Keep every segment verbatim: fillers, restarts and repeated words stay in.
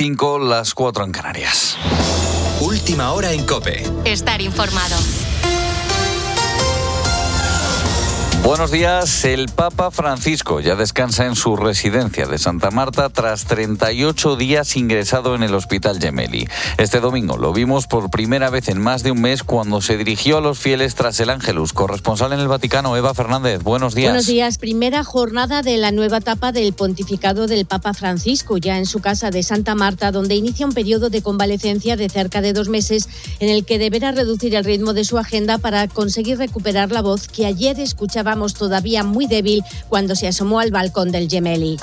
cinco, las cuatro en Canarias. Última hora en COPE. Estar informado. Buenos días. El Papa Francisco ya descansa en su residencia de Santa Marta tras treinta y ocho días ingresado en el Hospital Gemelli. Este domingo lo vimos por primera vez en más de un mes cuando se dirigió a los fieles tras el Ángelus. Corresponsal en el Vaticano, Eva Fernández. Buenos días. Buenos días. Primera jornada de la nueva etapa del pontificado del Papa Francisco, ya en su casa de Santa Marta, donde inicia un periodo de convalecencia de cerca de dos meses en el que deberá reducir el ritmo de su agenda para conseguir recuperar la voz que ayer escuchaba todavía muy débil cuando se asomó al balcón del Gemelli.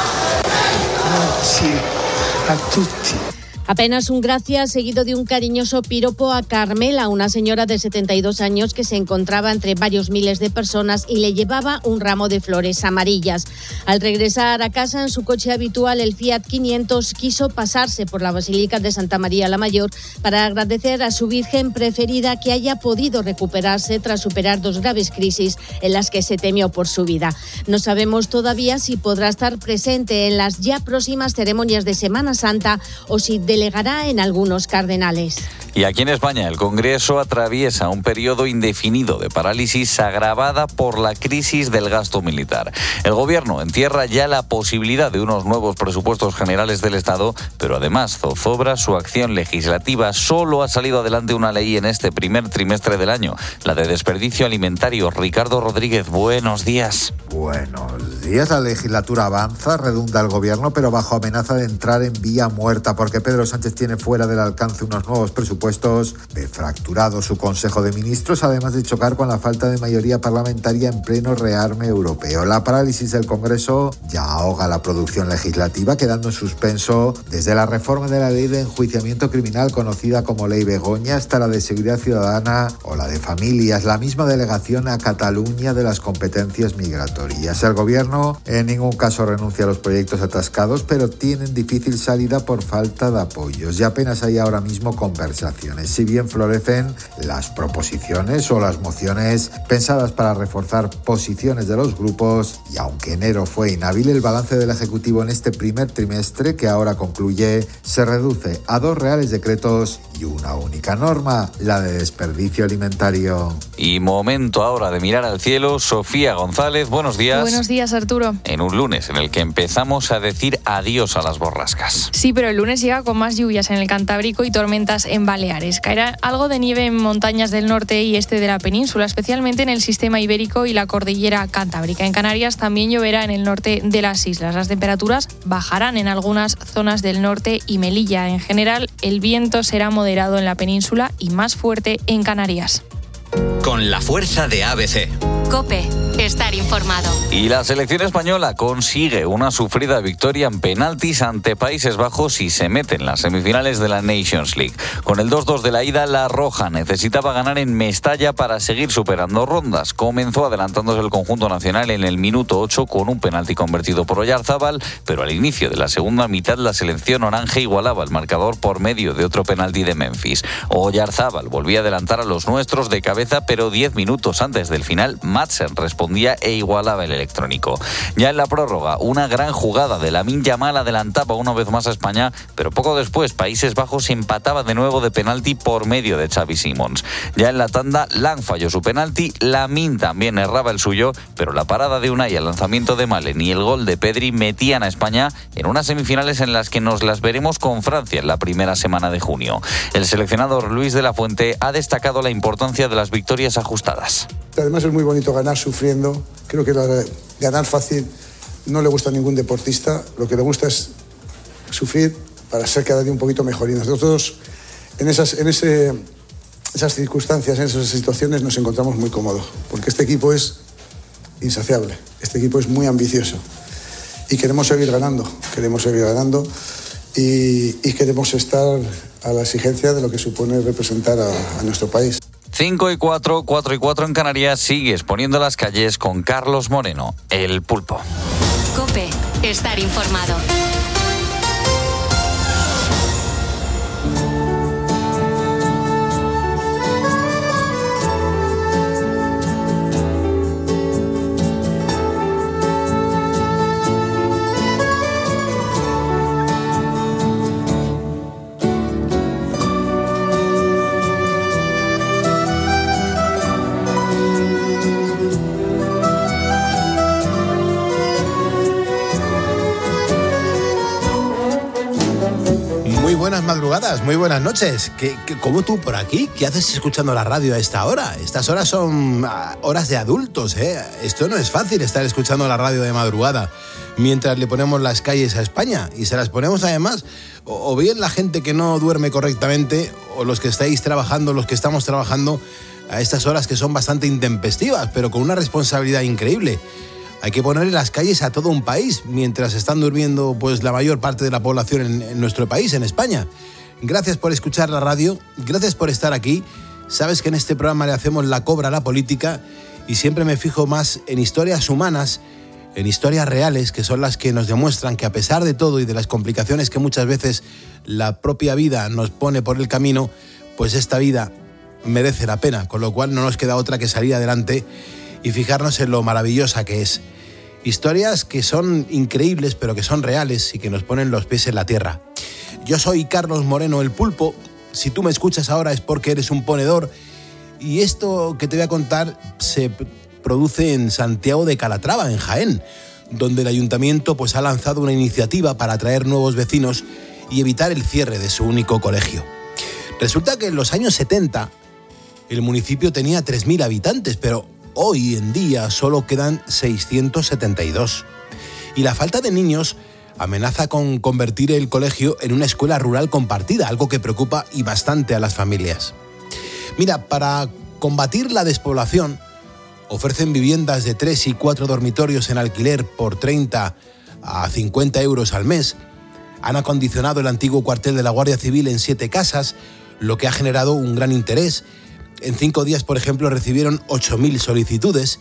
Grazie a tutti. Apenas un gracias seguido de un cariñoso piropo a Carmela, una señora de setenta y dos años que se encontraba entre varios miles de personas y le llevaba un ramo de flores amarillas. Al regresar a casa en su coche habitual, el Fiat quinientos, quiso pasarse por la Basílica de Santa María la Mayor para agradecer a su Virgen preferida que haya podido recuperarse tras superar dos graves crisis en las que se temió por su vida. No sabemos todavía si podrá estar presente en las ya próximas ceremonias de Semana Santa o si de delegará en algunos cardenales. Y aquí en España el Congreso atraviesa un periodo indefinido de parálisis agravada por la crisis del gasto militar. El Gobierno entierra ya la posibilidad de unos nuevos presupuestos generales del Estado, pero además zozobra su acción legislativa. Solo ha salido adelante una ley en este primer trimestre del año, la de desperdicio alimentario. Ricardo Rodríguez, buenos días. Buenos días. La legislatura avanza, redunda el Gobierno, pero bajo amenaza de entrar en vía muerta, porque Pedro Sánchez tiene fuera del alcance unos nuevos presupuestos, ve fracturado su Consejo de Ministros, además de chocar con la falta de mayoría parlamentaria en pleno rearme europeo. La parálisis del Congreso ya ahoga la producción legislativa, quedando en suspenso desde la reforma de la ley de enjuiciamiento criminal, conocida como Ley Begoña, hasta la de seguridad ciudadana o la de familias, la misma delegación a Cataluña de las competencias migratorias. El Gobierno en ningún caso renuncia a los proyectos atascados, pero tienen difícil salida por falta de apoyos y apenas hay ahora mismo conversaciones. Si bien florecen las proposiciones o las mociones pensadas para reforzar posiciones de los grupos, y aunque enero fue inhábil, el balance del Ejecutivo en este primer trimestre, que ahora concluye, se reduce a dos reales decretos y una única norma, la de desperdicio alimentario. Y momento ahora de mirar al cielo. Sofía González, buenos días. Buenos días, Arturo. En un lunes en el que empezamos a decir adiós a las borrascas. Sí, pero el lunes llega con más lluvias en el Cantábrico y tormentas en Baleares. Caerá algo de nieve en montañas del norte y este de la península, especialmente en el sistema ibérico y la cordillera cantábrica. En Canarias también lloverá en el norte de las islas. Las temperaturas bajarán en algunas zonas del norte y Melilla. En general, el viento será moderado en la península y más fuerte en Canarias. Con la fuerza de A B C. COPE. Estar informado. Y la selección española consigue una sufrida victoria en penaltis ante Países Bajos y se mete en las semifinales de la Nations League. Con el dos dos de la ida, la Roja necesitaba ganar en Mestalla para seguir superando rondas. Comenzó adelantándose el conjunto nacional en el minuto ocho con un penalti convertido por Oyarzábal, pero al inicio de la segunda mitad la selección oranje igualaba el marcador por medio de otro penalti de Memphis. Oyarzábal volvía a adelantar a los nuestros de cabeza, pero diez minutos antes del final, Madsen respondía e igualaba el electrónico. Ya en la prórroga, una gran jugada de Lamine Yamal adelantaba una vez más a España, pero poco después Países Bajos empataba de nuevo de penalti por medio de Xavi Simons. Ya en la tanda, Lang falló su penalti, Lamine también erraba el suyo, pero la parada de Unai, el lanzamiento de Malen y el gol de Pedri metían a España en unas semifinales en las que nos las veremos con Francia en la primera semana de junio. El seleccionador Luis de la Fuente ha destacado la importancia de las victorias ajustadas. Además es muy bonito ganar sufriendo. Creo que la, ganar fácil no le gusta a ningún deportista. Lo que le gusta es sufrir para ser cada día un poquito mejor. Y nosotros en esas, en ese, esas circunstancias, en esas situaciones nos encontramos muy cómodos. Porque este equipo es insaciable. Este equipo es muy ambicioso. Y queremos seguir ganando. Queremos seguir ganando. Y, y queremos estar a la exigencia de lo que supone representar a, a nuestro país. cinco y cuatro, cuatro y cuatro en Canarias. Sigues poniendo las calles con Carlos Moreno, el pulpo. COPE. Estar informado. buenas madrugadas, muy buenas noches. ¿Qué, qué, ¿Cómo tú por aquí? ¿Qué haces escuchando la radio a esta hora? Estas horas son ah, horas de adultos, ¿eh? Esto no es fácil, estar escuchando la radio de madrugada mientras le ponemos las calles a España. Y se las ponemos además, o, o bien la gente que no duerme correctamente, o los que estáis trabajando, los que estamos trabajando a estas horas que son bastante intempestivas, pero con una responsabilidad increíble. Hay que poner en las calles a todo un país mientras están durmiendo pues la mayor parte de la población en, en nuestro país, en España. Gracias por escuchar la radio, gracias por estar aquí. Sabes que en este programa le hacemos la cobra a la política y siempre me fijo más en historias humanas, en historias reales, que son las que nos demuestran que a pesar de todo y de las complicaciones que muchas veces la propia vida nos pone por el camino, pues esta vida merece la pena, con lo cual no nos queda otra que salir adelante y fijarnos en lo maravillosa que es. Historias que son increíbles, pero que son reales y que nos ponen los pies en la tierra. Yo soy Carlos Moreno, el Pulpo. Si tú me escuchas ahora es porque eres un ponedor. Y esto que te voy a contar se produce en Santiago de Calatrava, en Jaén, donde el ayuntamiento pues, ha lanzado una iniciativa para atraer nuevos vecinos y evitar el cierre de su único colegio. Resulta que en los años setenta el municipio tenía tres mil habitantes, pero hoy en día solo quedan seiscientos setenta y dos. Y la falta de niños amenaza con convertir el colegio en una escuela rural compartida, algo que preocupa y bastante a las familias. Mira, para combatir la despoblación, ofrecen viviendas de tres y cuatro dormitorios en alquiler por treinta a cincuenta euros al mes. Han acondicionado el antiguo cuartel de la Guardia Civil en siete casas, lo que ha generado un gran interés. En cinco días, por ejemplo, recibieron ocho mil solicitudes.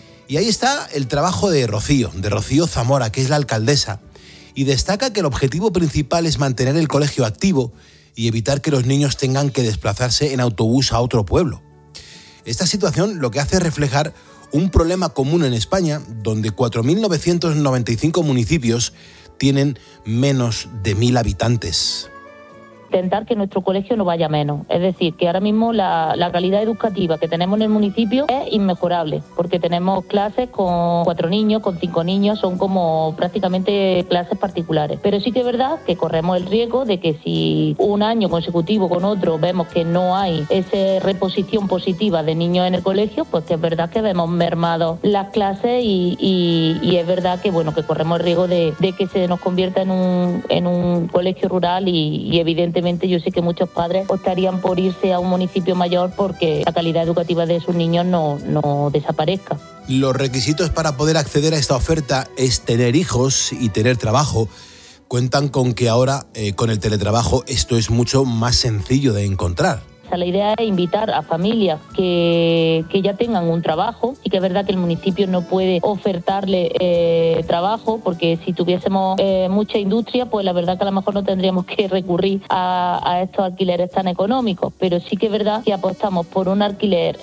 Y ahí está el trabajo de Rocío, de Rocío Zamora, que es la alcaldesa, y destaca que el objetivo principal es mantener el colegio activo y evitar que los niños tengan que desplazarse en autobús a otro pueblo. Esta situación lo que hace es reflejar un problema común en España, donde cuatro mil novecientos noventa y cinco municipios tienen menos de mil habitantes. Intentar que nuestro colegio no vaya menos. Es decir, que ahora mismo la, la calidad educativa que tenemos en el municipio es inmejorable, porque tenemos clases con cuatro niños, con cinco niños, son como prácticamente clases particulares. Pero sí que es verdad que corremos el riesgo de que si un año consecutivo con otro vemos que no hay esa reposición positiva de niños en el colegio, pues que es verdad que vemos mermado las clases y, y, y es verdad que bueno que corremos el riesgo de, de que se nos convierta en un, en un colegio rural y, y evidentemente yo sé que muchos padres optarían por irse a un municipio mayor porque la calidad educativa de sus niños no, no desaparezca. Los requisitos para poder acceder a esta oferta es tener hijos y tener trabajo. Cuentan con que ahora, eh, con el teletrabajo, esto es mucho más sencillo de encontrar. La idea es invitar a familias que, que ya tengan un trabajo y que es verdad que el municipio no puede ofertarle eh, trabajo porque si tuviésemos eh, mucha industria pues la verdad que a lo mejor no tendríamos que recurrir a, a estos alquileres tan económicos, pero sí que es verdad que apostamos por un alquiler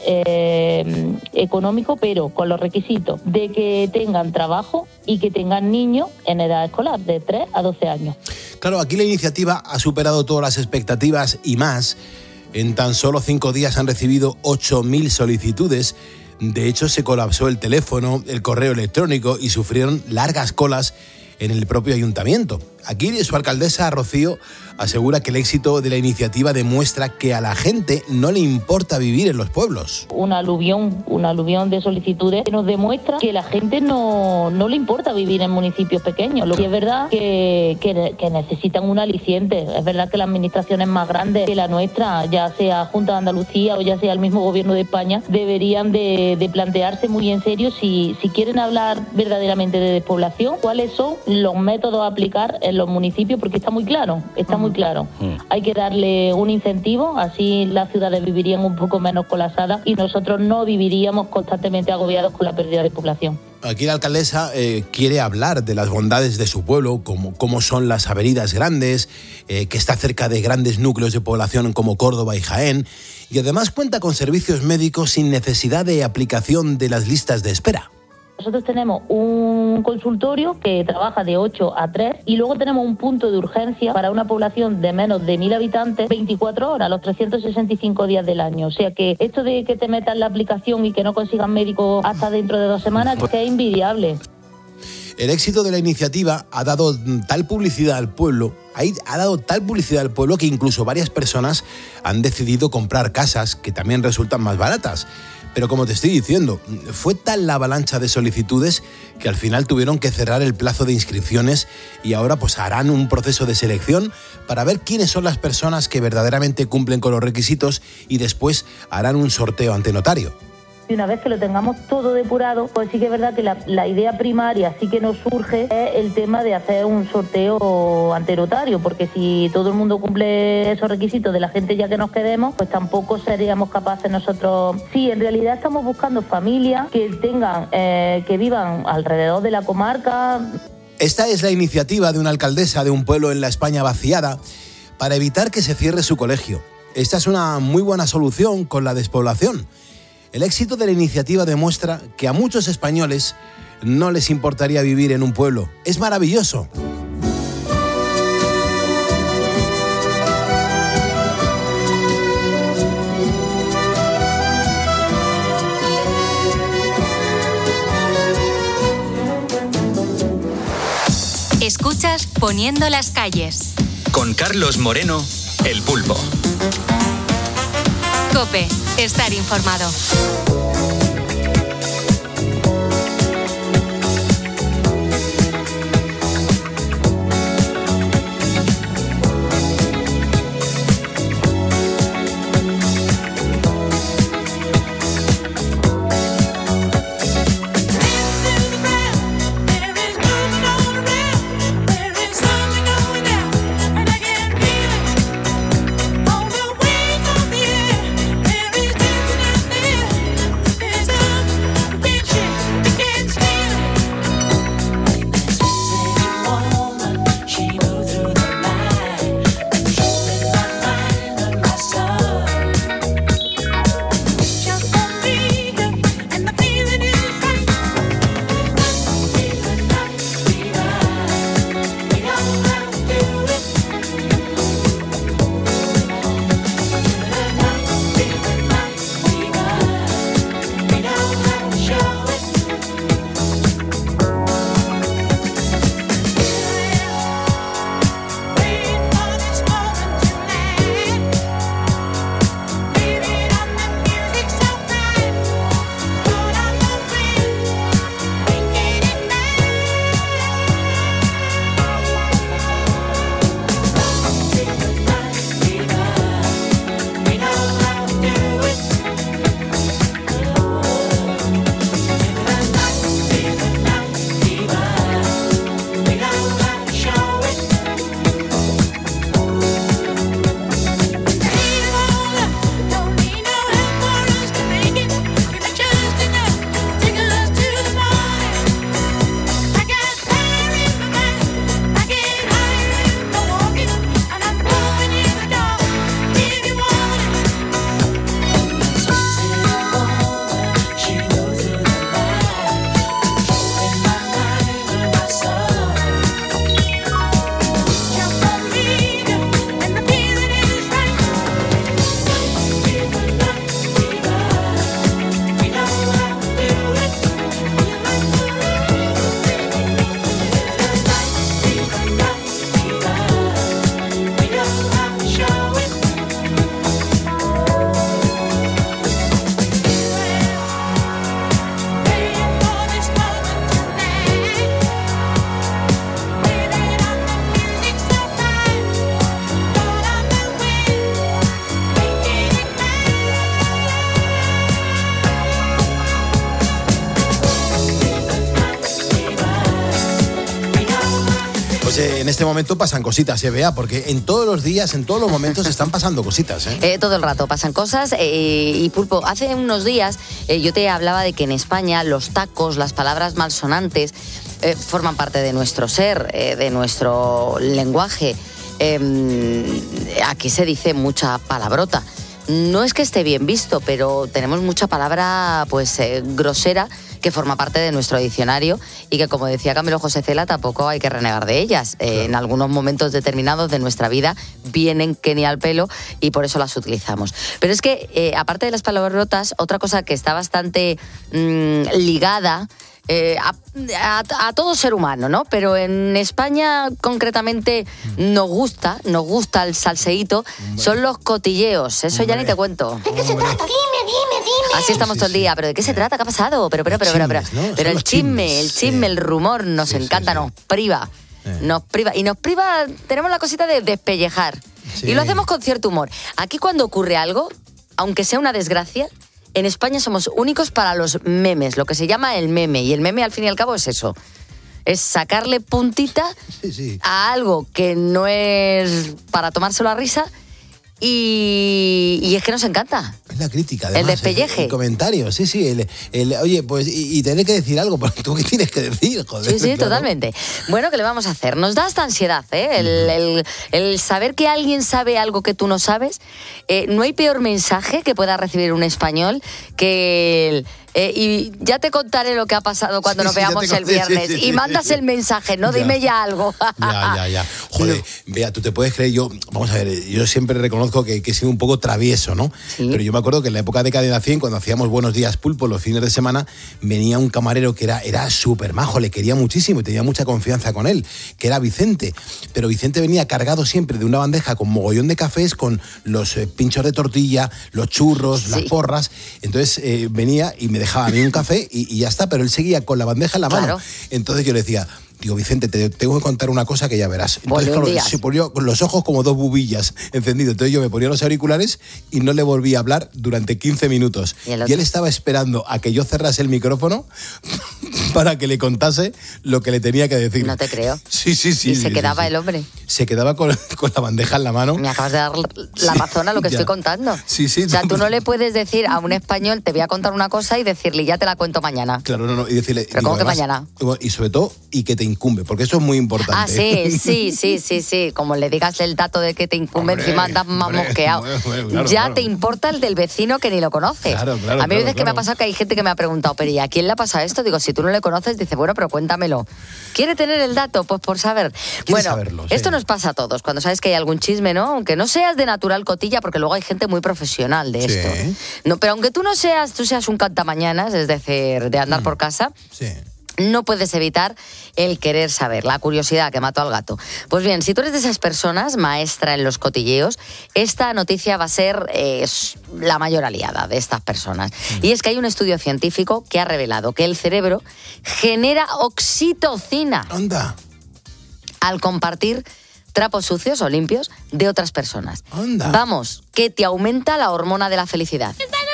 eh, económico pero con los requisitos de que tengan trabajo y que tengan niños en edad escolar de tres a doce años. Claro, aquí la iniciativa ha superado todas las expectativas y más. En tan solo cinco días han recibido ocho mil solicitudes. De hecho, se colapsó el teléfono, el correo electrónico y sufrieron largas colas en el propio ayuntamiento. Aquí su alcaldesa, Rocío, asegura que el éxito de la iniciativa demuestra que a la gente no le importa vivir en los pueblos. Un aluvión, un aluvión de solicitudes que nos demuestra que la gente no, no le importa vivir en municipios pequeños. Lo que es verdad que, que, que necesitan un aliciente. Es verdad que las administraciones más grandes que la nuestra, ya sea Junta de Andalucía o ya sea el mismo Gobierno de España, deberían de, de plantearse muy en serio si, si quieren hablar verdaderamente de despoblación, cuáles son los métodos a aplicar en los municipios, porque está muy claro, está muy claro. Hay que darle un incentivo, así las ciudades vivirían un poco menos colapsadas y nosotros no viviríamos constantemente agobiados con la pérdida de población. Aquí la alcaldesa eh, quiere hablar de las bondades de su pueblo, como, como son las avenidas grandes, eh, que está cerca de grandes núcleos de población como Córdoba y Jaén, y además cuenta con servicios médicos sin necesidad de aplicación de las listas de espera. Nosotros tenemos un consultorio que trabaja de ocho a tres y luego tenemos un punto de urgencia para una población de menos de mil habitantes veinticuatro horas, los trescientos sesenta y cinco días del año. O sea que esto de que te metas la aplicación y que no consigan médico hasta dentro de dos semanas es que es invidiable. El éxito de la iniciativa ha dado tal publicidad al pueblo, ha dado tal publicidad al pueblo que incluso varias personas han decidido comprar casas que también resultan más baratas. Pero como te estoy diciendo, fue tal la avalancha de solicitudes que al final tuvieron que cerrar el plazo de inscripciones y ahora pues harán un proceso de selección para ver quiénes son las personas que verdaderamente cumplen con los requisitos y después harán un sorteo ante notario. Y una vez que lo tengamos todo depurado, pues sí que es verdad que la, la idea primaria sí que nos surge es el tema de hacer un sorteo ante notario, porque si todo el mundo cumple esos requisitos de la gente ya que nos quedemos, pues tampoco seríamos capaces nosotros. Sí, en realidad estamos buscando familias que tengan, eh, que vivan alrededor de la comarca. Esta es la iniciativa de una alcaldesa de un pueblo en la España vaciada para evitar que se cierre su colegio. Esta es una muy buena solución con la despoblación. El éxito de la iniciativa demuestra que a muchos españoles no les importaría vivir en un pueblo. Es maravilloso. Escuchas Poniendo las calles. Con Carlos Moreno, El Pulpo. COPE, estar informado. En este momento pasan cositas, ¿eh, Bea? Porque en todos los días, en todos los momentos están pasando cositas, ¿eh? Eh, todo el rato pasan cosas. Eh, y Pulpo, hace unos días eh, yo te hablaba de que en España los tacos, las palabras malsonantes, eh, forman parte de nuestro ser, eh, de nuestro lenguaje. Eh, aquí se dice mucha palabrota. No es que esté bien visto, pero tenemos mucha palabra pues eh, grosera que forma parte de nuestro diccionario y que, como decía Camilo José Cela, tampoco hay que renegar de ellas. Claro. Eh, en algunos momentos determinados de nuestra vida vienen que ni al pelo y por eso las utilizamos. Pero es que, eh, aparte de las palabrotas, otra cosa que está bastante mmm, ligada, eh, a, a, a todo ser humano, ¿no? Pero en España concretamente nos gusta, nos gusta el salseíto, son los cotilleos, eso Hombre. ya ni te cuento. ¿De qué se trata? Dime, dime, dime. Así estamos sí, todo el día, pero ¿de qué se trata? ¿Qué ha pasado? Pero, pero, pero, pero, pero, pero, ¿no? pero el chisme, chismes, el chisme, sí. el rumor nos sí, encanta, sí, sí. nos priva, eh. nos priva, y nos priva, tenemos la cosita de despellejar, sí. y lo hacemos con cierto humor. Aquí cuando ocurre algo, aunque sea una desgracia, en España somos únicos para los memes, lo que se llama el meme. Y el meme, al fin y al cabo, es eso. Es sacarle puntita sí, sí. a algo que no es para tomárselo a risa. Y, y es que nos encanta. Es la crítica, además. El despelleje. El, el comentario, sí, sí. El, el, oye, pues, y, y tener que decir algo, porque tú qué tienes que decir, joder. Sí, sí, claro. totalmente. Bueno, ¿qué le vamos a hacer? Nos da esta ansiedad, ¿eh? El, el, el saber que alguien sabe algo que tú no sabes. Eh, no hay peor mensaje que pueda recibir un español que el... Eh, y ya te contaré lo que ha pasado cuando sí, nos sí, veamos el viernes. Sí, sí, y mandas sí, sí. el mensaje, ¿no? Ya. Dime ya algo. Ya, ya, ya. Joder, Bea, tú te puedes creer, yo, vamos a ver, yo siempre reconozco que, que he sido un poco travieso, ¿no? Sí. Pero yo me acuerdo que en la época de Cadena cien, cuando hacíamos Buenos Días Pulpo los fines de semana, venía un camarero que era, era súper majo, le quería muchísimo y tenía mucha confianza con él, que era Vicente. Pero Vicente venía cargado siempre de una bandeja con mogollón de cafés, con los eh, pinchos de tortilla, los churros, sí. las porras. Entonces eh, venía y me dejaba a mí un café y, y ya está, pero él seguía con la bandeja en la mano. Claro. Entonces yo le decía, digo, Vicente, te tengo que contar una cosa que ya verás. Entonces, claro, se ponía con los ojos como dos bubillas encendidos. Entonces yo me ponía los auriculares y no le volví a hablar durante quince minutos. Y, y él estaba esperando a que yo cerrase el micrófono para que le contase lo que le tenía que decir. No te creo. Sí, sí, sí. Y se sí, quedaba sí, sí. el hombre. Se quedaba con, con la bandeja en la mano. Me acabas de dar la sí, razón a lo que ya. estoy contando. Sí, sí. O sea, tú no le puedes decir a un español, te voy a contar una cosa y decirle, ya te la cuento mañana. Claro, no, no. Y decirle... Pero digo, ¿cómo que además, mañana? Y sobre todo, y que te incumbe, porque eso es muy importante. Ah, sí, sí, sí, sí, sí. Como le digas el dato de que te incumbe, hombre, encima andas más hombre, mosqueado. Hombre, hombre, claro, ya claro. te importa el del vecino que ni lo conoces. Claro, claro, a mí a veces claro, que claro. me ha pasado que hay gente que me ha preguntado, pero ¿y a quién le ha pasado esto? Digo, si tú no le conoces, dice, bueno, pero cuéntamelo. ¿Quiere tener el dato? Pues por saber. Bueno, saberlo, sí. esto nos pasa a todos. Cuando sabes que hay algún chisme, ¿no? Aunque no seas de natural cotilla, porque luego hay gente muy profesional de esto. Sí. No, pero aunque tú no seas, tú seas un cantamañanas, es decir, de andar mm. por casa. Sí. No puedes evitar el querer saber, la curiosidad que mató al gato. Pues bien, si tú eres de esas personas, maestra en los cotilleos, esta noticia va a ser eh, la mayor aliada de estas personas. Mm. Y es que hay un estudio científico que ha revelado que el cerebro genera oxitocina. Anda. Al compartir trapos sucios o limpios de otras personas. Anda. Vamos, que te aumenta la hormona de la felicidad.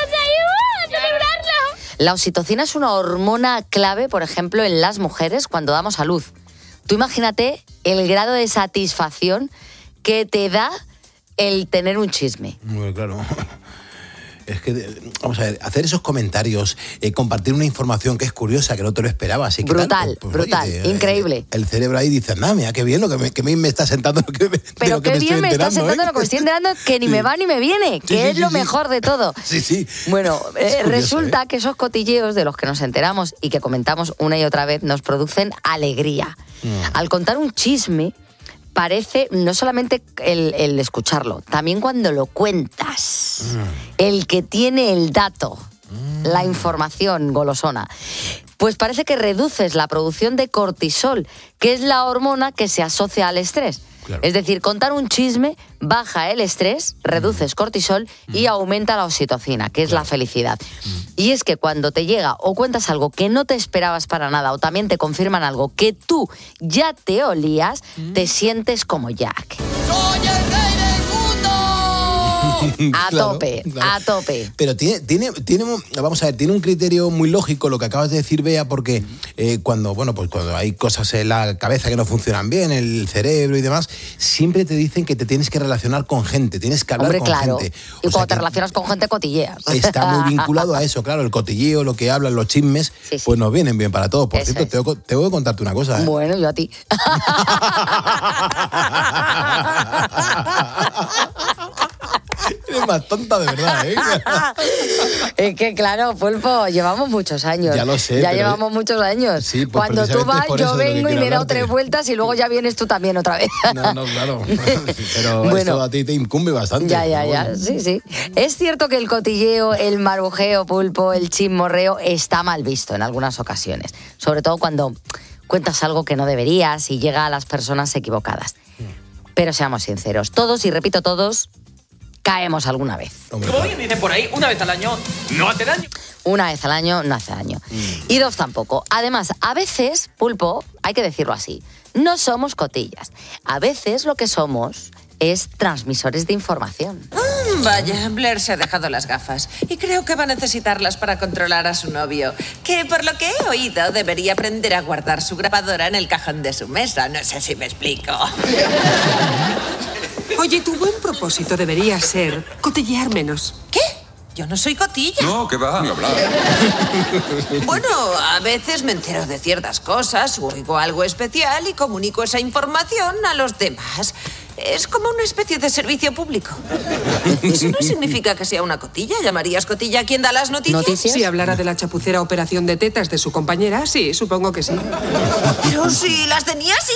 La oxitocina es una hormona clave, por ejemplo, en las mujeres cuando damos a luz. Tú imagínate el grado de satisfacción que te da el tener un chisme. Muy claro. Es que, vamos a ver, hacer esos comentarios, eh, compartir una información que es curiosa, que no te lo esperabas. ¿Y brutal, pues, pues, brutal, oye, increíble. El, el cerebro ahí dice, anda, mira, qué bien lo que me, que me está sentando. Lo que me, Pero lo que qué me bien me está sentando ¿eh? lo que me estoy enterando, que ni sí. me va ni me viene, que sí, sí, es sí, lo sí. mejor de todo. Sí, sí. Bueno, eh, curioso, resulta ¿eh? que esos cotilleos de los que nos enteramos y que comentamos una y otra vez nos producen alegría. Mm. Al contar un chisme, parece no solamente el, el escucharlo, también cuando lo cuentas. Mm. El que tiene el dato, mm. la información golosona, pues parece que reduces la producción de cortisol, que es la hormona que se asocia al estrés. Claro. Es decir, contar un chisme baja el estrés, reduces cortisol mm. y aumenta la oxitocina, que es claro. la felicidad. Mm. Y es que cuando te llega o cuentas algo que no te esperabas para nada o también te confirman algo que tú ya te olías, mm. te sientes como Jack. ¡Soy el rey del mundo! A claro, tope, claro. a tope. Pero tiene, tiene, tiene, vamos a ver, tiene un criterio muy lógico lo que acabas de decir, Bea, porque eh, cuando, bueno, pues cuando hay cosas en la cabeza que no funcionan bien, el cerebro y demás, siempre te dicen que te tienes que relacionar con gente, tienes que hablar Hombre, con claro. gente. Y o cuando te relacionas con gente, cotilleas. Está muy vinculado a eso, claro, el cotilleo, lo que hablan, los chismes, sí, sí. pues nos vienen bien para todos. Por eso cierto, es. tengo, tengo que contarte una cosa. ¿eh? Bueno, yo a ti. Eres más tonta de verdad, ¿eh? Es que claro, Pulpo, llevamos muchos años. Ya lo sé. Ya pero... llevamos muchos años. Sí, pues cuando tú vas, yo vengo y me he dado hablarte. tres vueltas y luego ya vienes tú también otra vez. No, no, claro. Pero Bueno. esto a ti te incumbe bastante. Ya, ya, ya. Bueno. Sí, sí. Es cierto que el cotilleo, el marujeo, Pulpo, el chismorreo está mal visto en algunas ocasiones. Sobre todo cuando cuentas algo que no deberías y llega a las personas equivocadas. Pero seamos sinceros, todos, y repito todos, caemos alguna vez. Como bien dicen por ahí, una vez al año no hace daño. Una vez al año no hace daño. Mm. Y dos tampoco. Además, a veces, Pulpo, hay que decirlo así, no somos cotillas. A veces lo que somos es transmisores de información. Mm, vaya, Blair se ha dejado las gafas y creo que va a necesitarlas para controlar a su novio, que por lo que he oído debería aprender a guardar su grabadora en el cajón de su mesa. No sé si me explico. Oye, tu buen propósito debería ser cotillear menos. ¿Qué? Yo no soy cotilla. No, que va, ni hablar. Bueno, a veces me entero de ciertas cosas, oigo algo especial y comunico esa información a los demás. Es como una especie de servicio público. Eso no significa que sea una cotilla. ¿Llamarías cotilla a quien da las noticias? ¿Noticias? Si hablara de la chapucera operación de tetas de su compañera, sí, supongo que sí. Pero si las tenía, sí.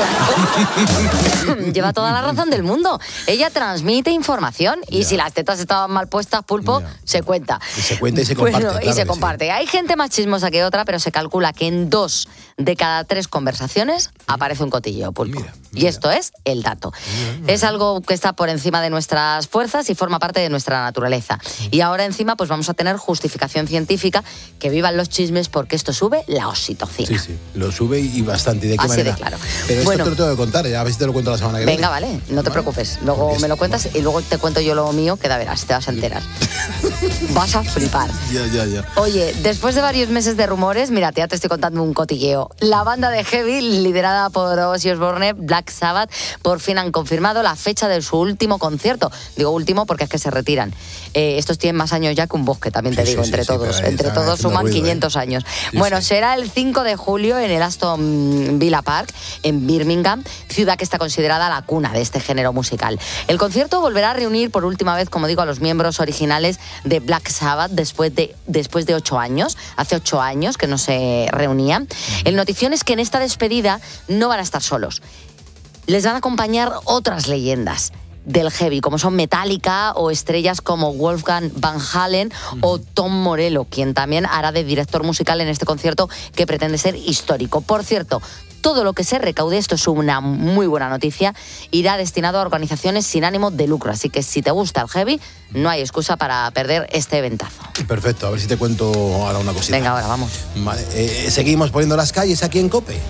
Claro. Lleva toda la razón del mundo. Ella transmite información y yeah. si las tetas estaban mal puestas, Pulpo, yeah. se cuenta. Y se cuenta y se comparte. Bueno, claro y se que comparte. Sí. Hay gente más chismosa que otra, pero se calcula que en dos de cada tres conversaciones aparece un cotilleo, Pulpo. Mira, mira. Y esto es el dato. Mira, mira. Es algo que está por encima de nuestras fuerzas y forma parte de nuestra naturaleza. Y ahora encima pues vamos a tener justificación científica. Que vivan los chismes, porque esto sube la oxitocina. Sí, sí, lo sube y bastante. ¿De qué Así manera? de claro. Pero bueno, esto te lo tengo que contar, ya a ver si te lo cuento la semana que viene. Venga, vale, no te preocupes. Luego me lo cuentas y luego te cuento yo lo mío, que da verás, te vas a enterar. Vas a flipar. Ya, ya, ya. Oye, después de varios meses de rumores, mira, ya te estoy contando un cotilleo. La banda de heavy, liderada por Ozzy Osbourne, Black Sabbath, por fin han confirmado la fecha de su último concierto. Digo último porque es que se retiran. Eh, estos tienen más años ya que un bosque, también te sí, digo, sí, entre sí, todos. sí, Entre todos suman ruido, quinientos ¿eh? años. Sí, bueno, sí. será el cinco de julio en el Aston Villa Park, en Birmingham, ciudad que está considerada la cuna de este género musical. El concierto volverá a reunir por última vez, como digo, a los miembros originales de Black Sabbath después de, después de ocho años. Hace ocho años que no se reunían. El notición es que en esta despedida no van a estar solos. Les van a acompañar otras leyendas del heavy, como son Metallica o estrellas como Wolfgang Van Halen uh-huh. o Tom Morello, quien también hará de director musical en este concierto que pretende ser histórico. Por cierto, todo lo que se recaude, esto es una muy buena noticia, irá destinado a organizaciones sin ánimo de lucro. Así que si te gusta el heavy, no hay excusa para perder este eventazo. Perfecto, a ver si te cuento ahora una cosita. Venga, ahora vamos. Vale, eh, seguimos poniendo las calles aquí en COPE.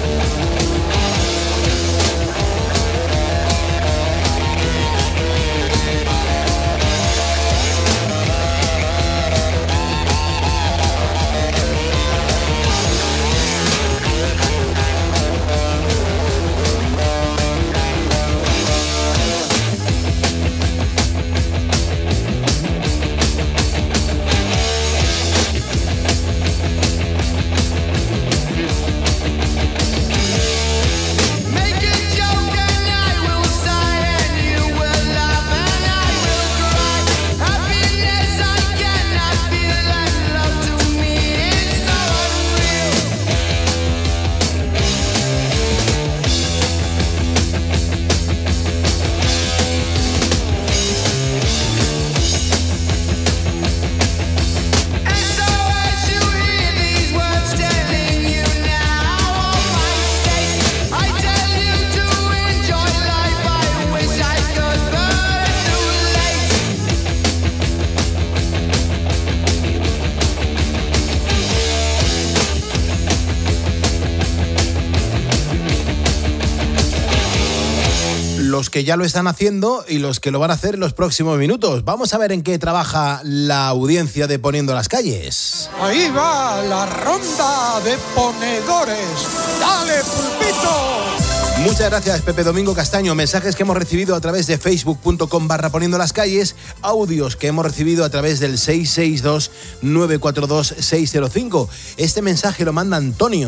Los que ya lo están haciendo y los que lo van a hacer en los próximos minutos. Vamos a ver en qué trabaja la audiencia de Poniendo las Calles. Ahí va la ronda de ponedores. ¡Dale, Pulpito! Muchas gracias, Pepe Domingo Castaño. Mensajes que hemos recibido a través de facebook.com barra Poniendo las Calles. Audios que hemos recibido a través del seis seis dos, nueve cuatro dos, seis cero cinco. Este mensaje lo manda Antonio.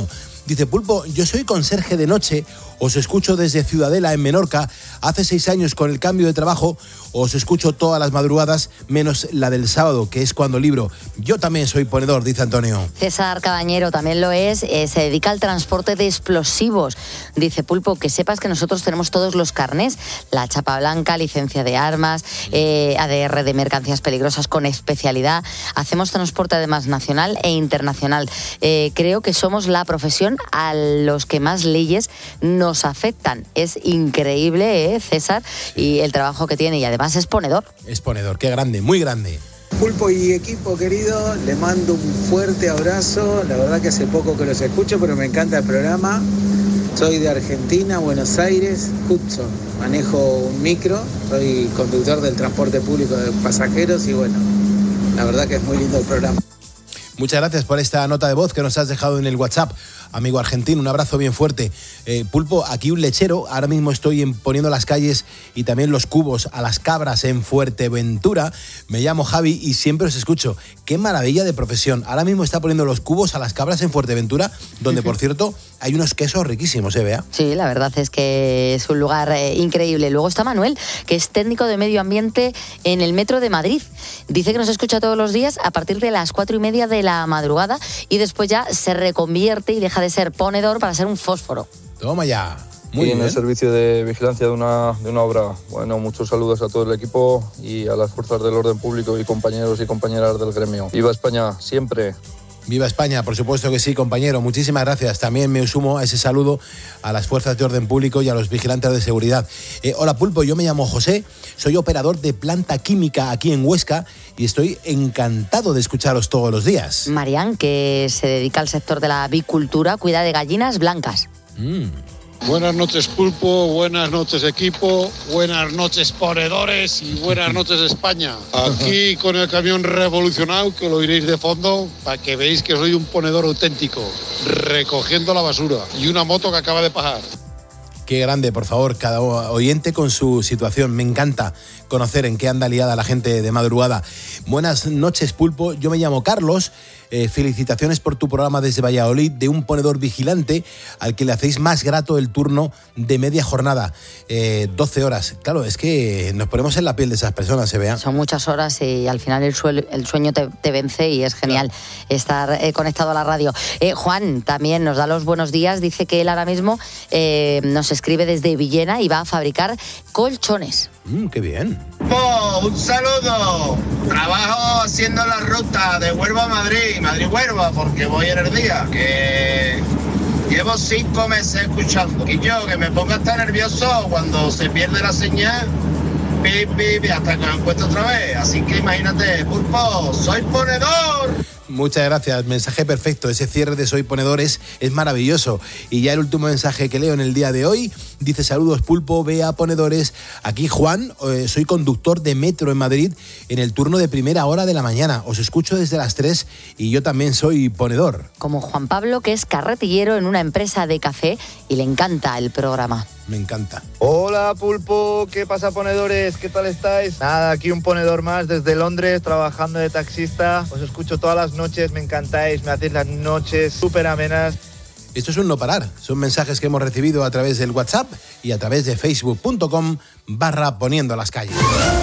Dice, Pulpo, yo soy conserje de noche, os escucho desde Ciudadela en Menorca, hace seis años con el cambio de trabajo, os escucho todas las madrugadas, menos la del sábado, que es cuando libro. Yo también soy ponedor, dice Antonio. César Cabañero también lo es, eh, se dedica al transporte de explosivos. Dice, Pulpo, que sepas que nosotros tenemos todos los carnés, la chapa blanca, licencia de armas, eh, A D R de mercancías peligrosas con especialidad. Hacemos transporte además nacional e internacional. Eh, creo que somos la profesión a los que más leyes nos afectan. Es increíble, ¿eh, César? Y el trabajo que tiene, y además es ponedor. Es ponedor, qué grande, muy grande. Pulpo y equipo querido, le mando un fuerte abrazo. La verdad que hace poco que los escucho, pero me encanta el programa. Soy de Argentina, Buenos Aires, Hudson. Manejo un micro, soy conductor del transporte público de pasajeros y bueno, la verdad que es muy lindo el programa. Muchas gracias por esta nota de voz que nos has dejado en el WhatsApp, amigo argentino, un abrazo bien fuerte. Eh, Pulpo, aquí un lechero, ahora mismo estoy en, poniendo las calles y también los cubos a las cabras en Fuerteventura. Me llamo Javi y siempre os escucho. Qué maravilla de profesión. Ahora mismo está poniendo los cubos a las cabras en Fuerteventura, donde por cierto hay unos quesos riquísimos, ¿eh, Bea? Sí, la verdad es que es un lugar eh, increíble. Luego está Manuel, que es técnico de medio ambiente en el Metro de Madrid. Dice que nos escucha todos los días a partir de las cuatro y media de la madrugada y después ya se reconvierte y deja de ser ponedor para ser un fósforo. Toma ya. Muy y bien. En el servicio de vigilancia de una, de una obra. Bueno, muchos saludos a todo el equipo y a las fuerzas del orden público y compañeros y compañeras del gremio. ¡Viva España! Siempre. Viva España, por supuesto que sí, compañero. Muchísimas gracias. También me sumo a ese saludo a las fuerzas de orden público y a los vigilantes de seguridad. Eh, hola, Pulpo, yo me llamo José, soy operador de planta química aquí en Huesca y estoy encantado de escucharos todos los días. Marián, que se dedica al sector de la avicultura, cuida de gallinas blancas. Mm. Buenas noches, Pulpo, buenas noches, equipo, buenas noches, ponedores y buenas noches, España. Aquí con el camión revolucionado, que lo oiréis de fondo, para que veáis que soy un ponedor auténtico, recogiendo la basura y una moto que acaba de pasar. Qué grande, por favor, cada oyente con su situación. Me encanta conocer en qué anda liada la gente de madrugada. Buenas noches, Pulpo. Yo me llamo Carlos. Eh, felicitaciones por tu programa desde Valladolid, de un ponedor vigilante al que le hacéis más grato el turno de media jornada, eh, doce horas. Claro, es que nos ponemos en la piel de esas personas, se vean. Son muchas horas y al final el, suelo, el sueño te, te vence y es genial claro. estar eh, conectado a la radio. Eh, Juan también nos da los buenos días, dice que él ahora mismo eh, nos escribe desde Villena y va a fabricar colchones. Mm, ¡Qué bien! Oh, un saludo. Trabajo haciendo la ruta de Huelva a Madrid, Madrid-Huelva, porque voy en el día, que llevo cinco meses escuchando. Y yo, que me ponga hasta nervioso cuando se pierde la señal, pip, pip, hasta que lo encuentro otra vez. Así que imagínate, Pulpo, soy ponedor. Muchas gracias, mensaje perfecto. Ese cierre de Soy Ponedores es maravilloso. Y ya el último mensaje que leo en el día de hoy dice: saludos, Pulpo, Bea, ponedores. Aquí Juan, eh, soy conductor de metro en Madrid en el turno de primera hora de la mañana. Os escucho desde las tres y yo también soy ponedor. Como Juan Pablo, que es carretillero en una empresa de café y le encanta el programa. Me encanta. Hola, Pulpo, ¿qué pasa, ponedores? ¿Qué tal estáis? Nada, aquí un ponedor más desde Londres, trabajando de taxista. Os escucho todas las noches, me encantáis, me hacéis las noches súper amenas. Esto es un no parar, son mensajes que hemos recibido a través del WhatsApp y a través de facebook punto com barra poniendo las calles.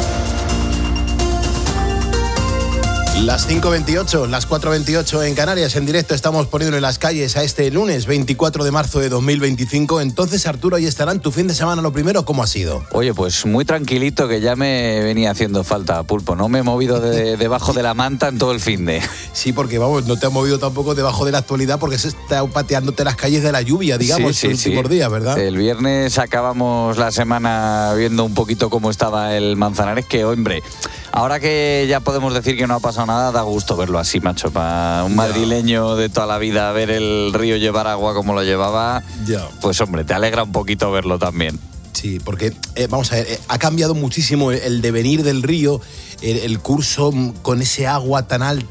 Las cinco veintiocho, las cuatro veintiocho en Canarias, en directo estamos poniendo en las calles a este lunes veinticuatro de marzo de dos mil veinticinco. Entonces, Arturo, ahí estarán. ¿Tu fin de semana lo primero cómo ha sido? Oye, pues muy tranquilito, que ya me venía haciendo falta, Pulpo. No me he movido de, debajo de la manta en todo el fin de... Sí, porque vamos, no te has movido tampoco debajo de la actualidad porque se está pateándote las calles de la lluvia, digamos, sí, sí, los últimos sí. días, ¿verdad? El viernes acabamos la semana viendo un poquito cómo estaba el Manzanares, que, hombre, ahora que ya podemos decir que no ha pasado nada, da gusto verlo así, macho. Para un madrileño de toda la vida, ver el río llevar agua como lo llevaba, ya. Pues hombre, te alegra un poquito verlo también. Sí, porque, eh, vamos a ver, eh, ha cambiado muchísimo el, el devenir del río, el, el curso con ese agua tan alta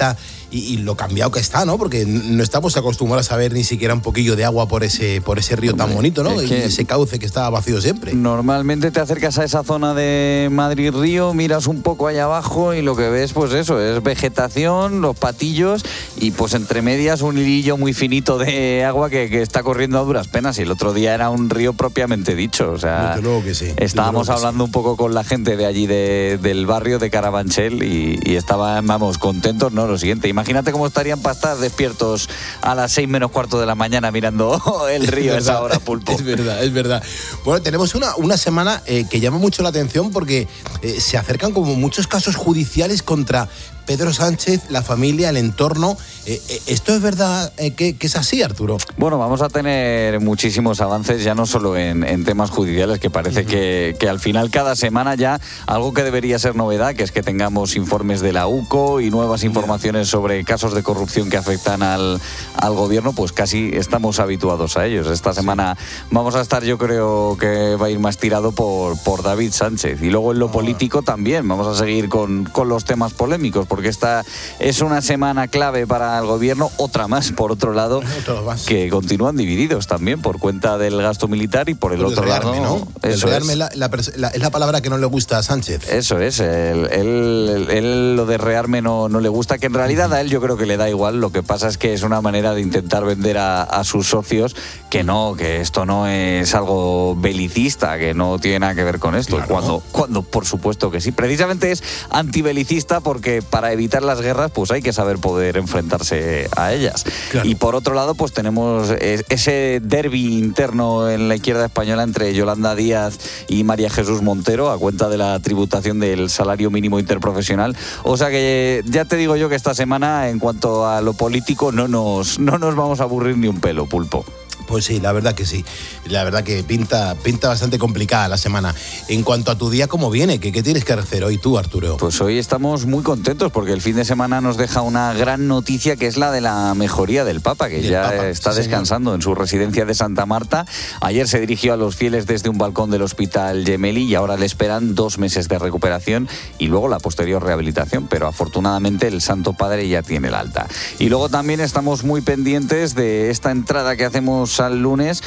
y, y lo cambiado que está, ¿no? Porque no estamos acostumbrados a ver ni siquiera un poquillo de agua por ese, por ese río tan bonito, ¿no? Y ese cauce que está vacío siempre. Normalmente te acercas a esa zona de Madrid-Río, miras un poco allá abajo y lo que ves, pues eso, es vegetación, los patillos y pues entre medias un hilillo muy finito de agua que, que está corriendo a duras penas. Y el otro día era un río propiamente dicho, o sea, desde luego que sí, estábamos que hablando sí. un poco con la gente de allí de, del barrio de Carabanchel y, y estaban, vamos, contentos, ¿no? Lo siguiente, imagínate cómo estarían para estar despiertos a las seis menos cuarto de la mañana mirando el río a esa hora, Pulpo. Es verdad, es verdad. Bueno, tenemos una, una semana eh, que llama mucho la atención porque eh, se acercan como muchos casos judiciales contra Pedro Sánchez, la familia, el entorno. Eh, eh, ¿Esto es verdad eh, que, que es así, Arturo? Bueno, vamos a tener muchísimos avances, ya no solo en, en temas judiciales, que parece uh-huh. que, que al final cada semana ya algo que debería ser novedad, que es que tengamos informes de la U C O y nuevas informaciones sobre casos de corrupción que afectan al, al gobierno, pues casi estamos habituados a ellos. Esta semana vamos a estar, yo creo que va a ir más tirado por, por David Sánchez. Y luego en lo político también vamos a seguir con, con los temas polémicos, porque esta es una semana clave para el gobierno, otra más, por otro lado, que continúan divididos también por cuenta del gasto militar y por el Pero otro rearme, lado... ¿no? El rearme es la, la, la, es la palabra que no le gusta a Sánchez. Eso es, él, él, él lo de rearme no, no le gusta, que en realidad a él yo creo que le da igual, lo que pasa es que es una manera de intentar vender a, a sus socios que no, que esto no es algo belicista, que no tiene nada que ver con esto, claro. cuando, cuando por supuesto que sí, precisamente es antibelicista porque para evitar las guerras pues hay que saber poder enfrentarse a ellas. Claro. Y por otro lado pues tenemos ese derbi interno en la izquierda española entre Yolanda Díaz y María Jesús Montero a cuenta de la tributación del salario mínimo interprofesional. O sea que ya te digo yo que esta semana en cuanto a lo político no nos, no nos vamos a aburrir ni un pelo, Pulpo. Pues sí, la verdad que sí. La verdad que pinta, pinta bastante complicada la semana. En cuanto a tu día, ¿cómo viene? ¿Qué, qué tienes que hacer hoy tú, Arturo? Pues hoy estamos muy contentos porque el fin de semana nos deja una gran noticia que es la de la mejoría del Papa, que ya Papa, está sí, descansando señor. en su residencia de Santa Marta. Ayer se dirigió a los fieles desde un balcón del Hospital Gemelli y ahora le esperan dos meses de recuperación y luego la posterior rehabilitación, pero afortunadamente el Santo Padre ya tiene el alta. Y luego también estamos muy pendientes de esta entrada que hacemos al lunes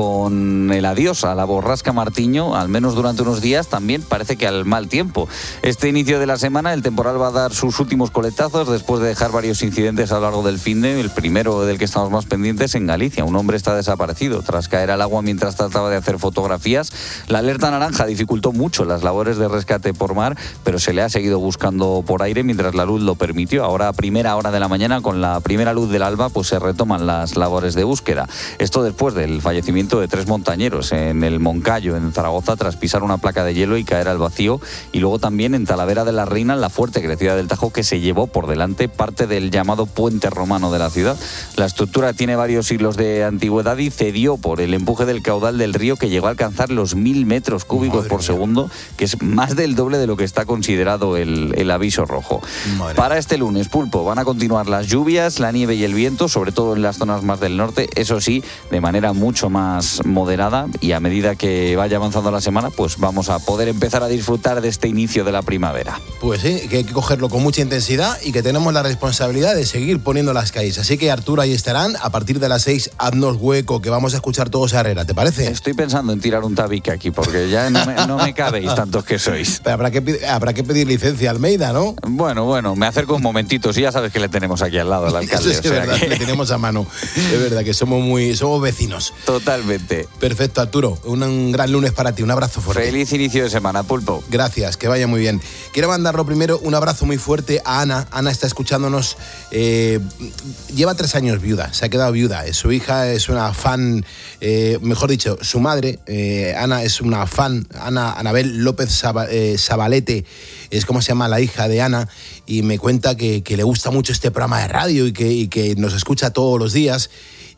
con el adiós a la borrasca Martiño, al menos durante unos días, también parece que al mal tiempo. Este inicio de la semana el temporal va a dar sus últimos coletazos después de dejar varios incidentes a lo largo del finde. El primero del que estamos más pendientes en Galicia. Un hombre está desaparecido tras caer al agua mientras trataba de hacer fotografías. La alerta naranja dificultó mucho las labores de rescate por mar, pero se le ha seguido buscando por aire mientras la luz lo permitió. Ahora a primera hora de la mañana, con la primera luz del alba, pues se retoman las labores de búsqueda. Esto después del fallecimiento de tres montañeros en el Moncayo, en Zaragoza, tras pisar una placa de hielo y caer al vacío, y luego también en Talavera de la Reina, en la fuerte crecida del Tajo, que se llevó por delante parte del llamado puente romano de la ciudad. La estructura tiene varios siglos de antigüedad y cedió por el empuje del caudal del río, que llegó a alcanzar los mil metros cúbicos Madre por mía. segundo, que es más del doble de lo que está considerado el, el aviso rojo. Madre. Para este lunes, Pulpo, van a continuar las lluvias, la nieve y el viento, sobre todo en las zonas más del norte, eso sí, de manera mucho más moderada, y a medida que vaya avanzando la semana, pues vamos a poder empezar a disfrutar de este inicio de la primavera. Pues sí, que hay que cogerlo con mucha intensidad y que tenemos la responsabilidad de seguir poniendo las calles. Así que, Arturo, ahí estarán. A partir de las seis, haznos hueco, que vamos a escuchar todos a Herrera, ¿te parece? Estoy pensando en tirar un tabique aquí, porque ya no me, no me cabéis tantos que sois. Pero habrá que, habrá que pedir licencia a Almeida, ¿no? Bueno, bueno, me acerco un momentito, sí, ya sabes que le tenemos aquí al lado al alcalde. Eso es, o sea verdad, que... le tenemos a mano. Es verdad que somos muy, somos vecinos. Totalmente. Perfecto, Arturo. Un, un gran lunes para ti. Un abrazo fuerte. Feliz inicio de semana, Pulpo. Gracias, que vaya muy bien. Quiero mandarlo primero un abrazo muy fuerte a Ana. Ana está escuchándonos. Eh, lleva tres años viuda. Se ha quedado viuda. Su hija es una fan, eh, mejor dicho, su madre, eh, Ana, es una fan. Ana Anabel López Saba, eh, Sabalete es como se llama la hija de Ana, y me cuenta que, que le gusta mucho este programa de radio y que, y que nos escucha todos los días.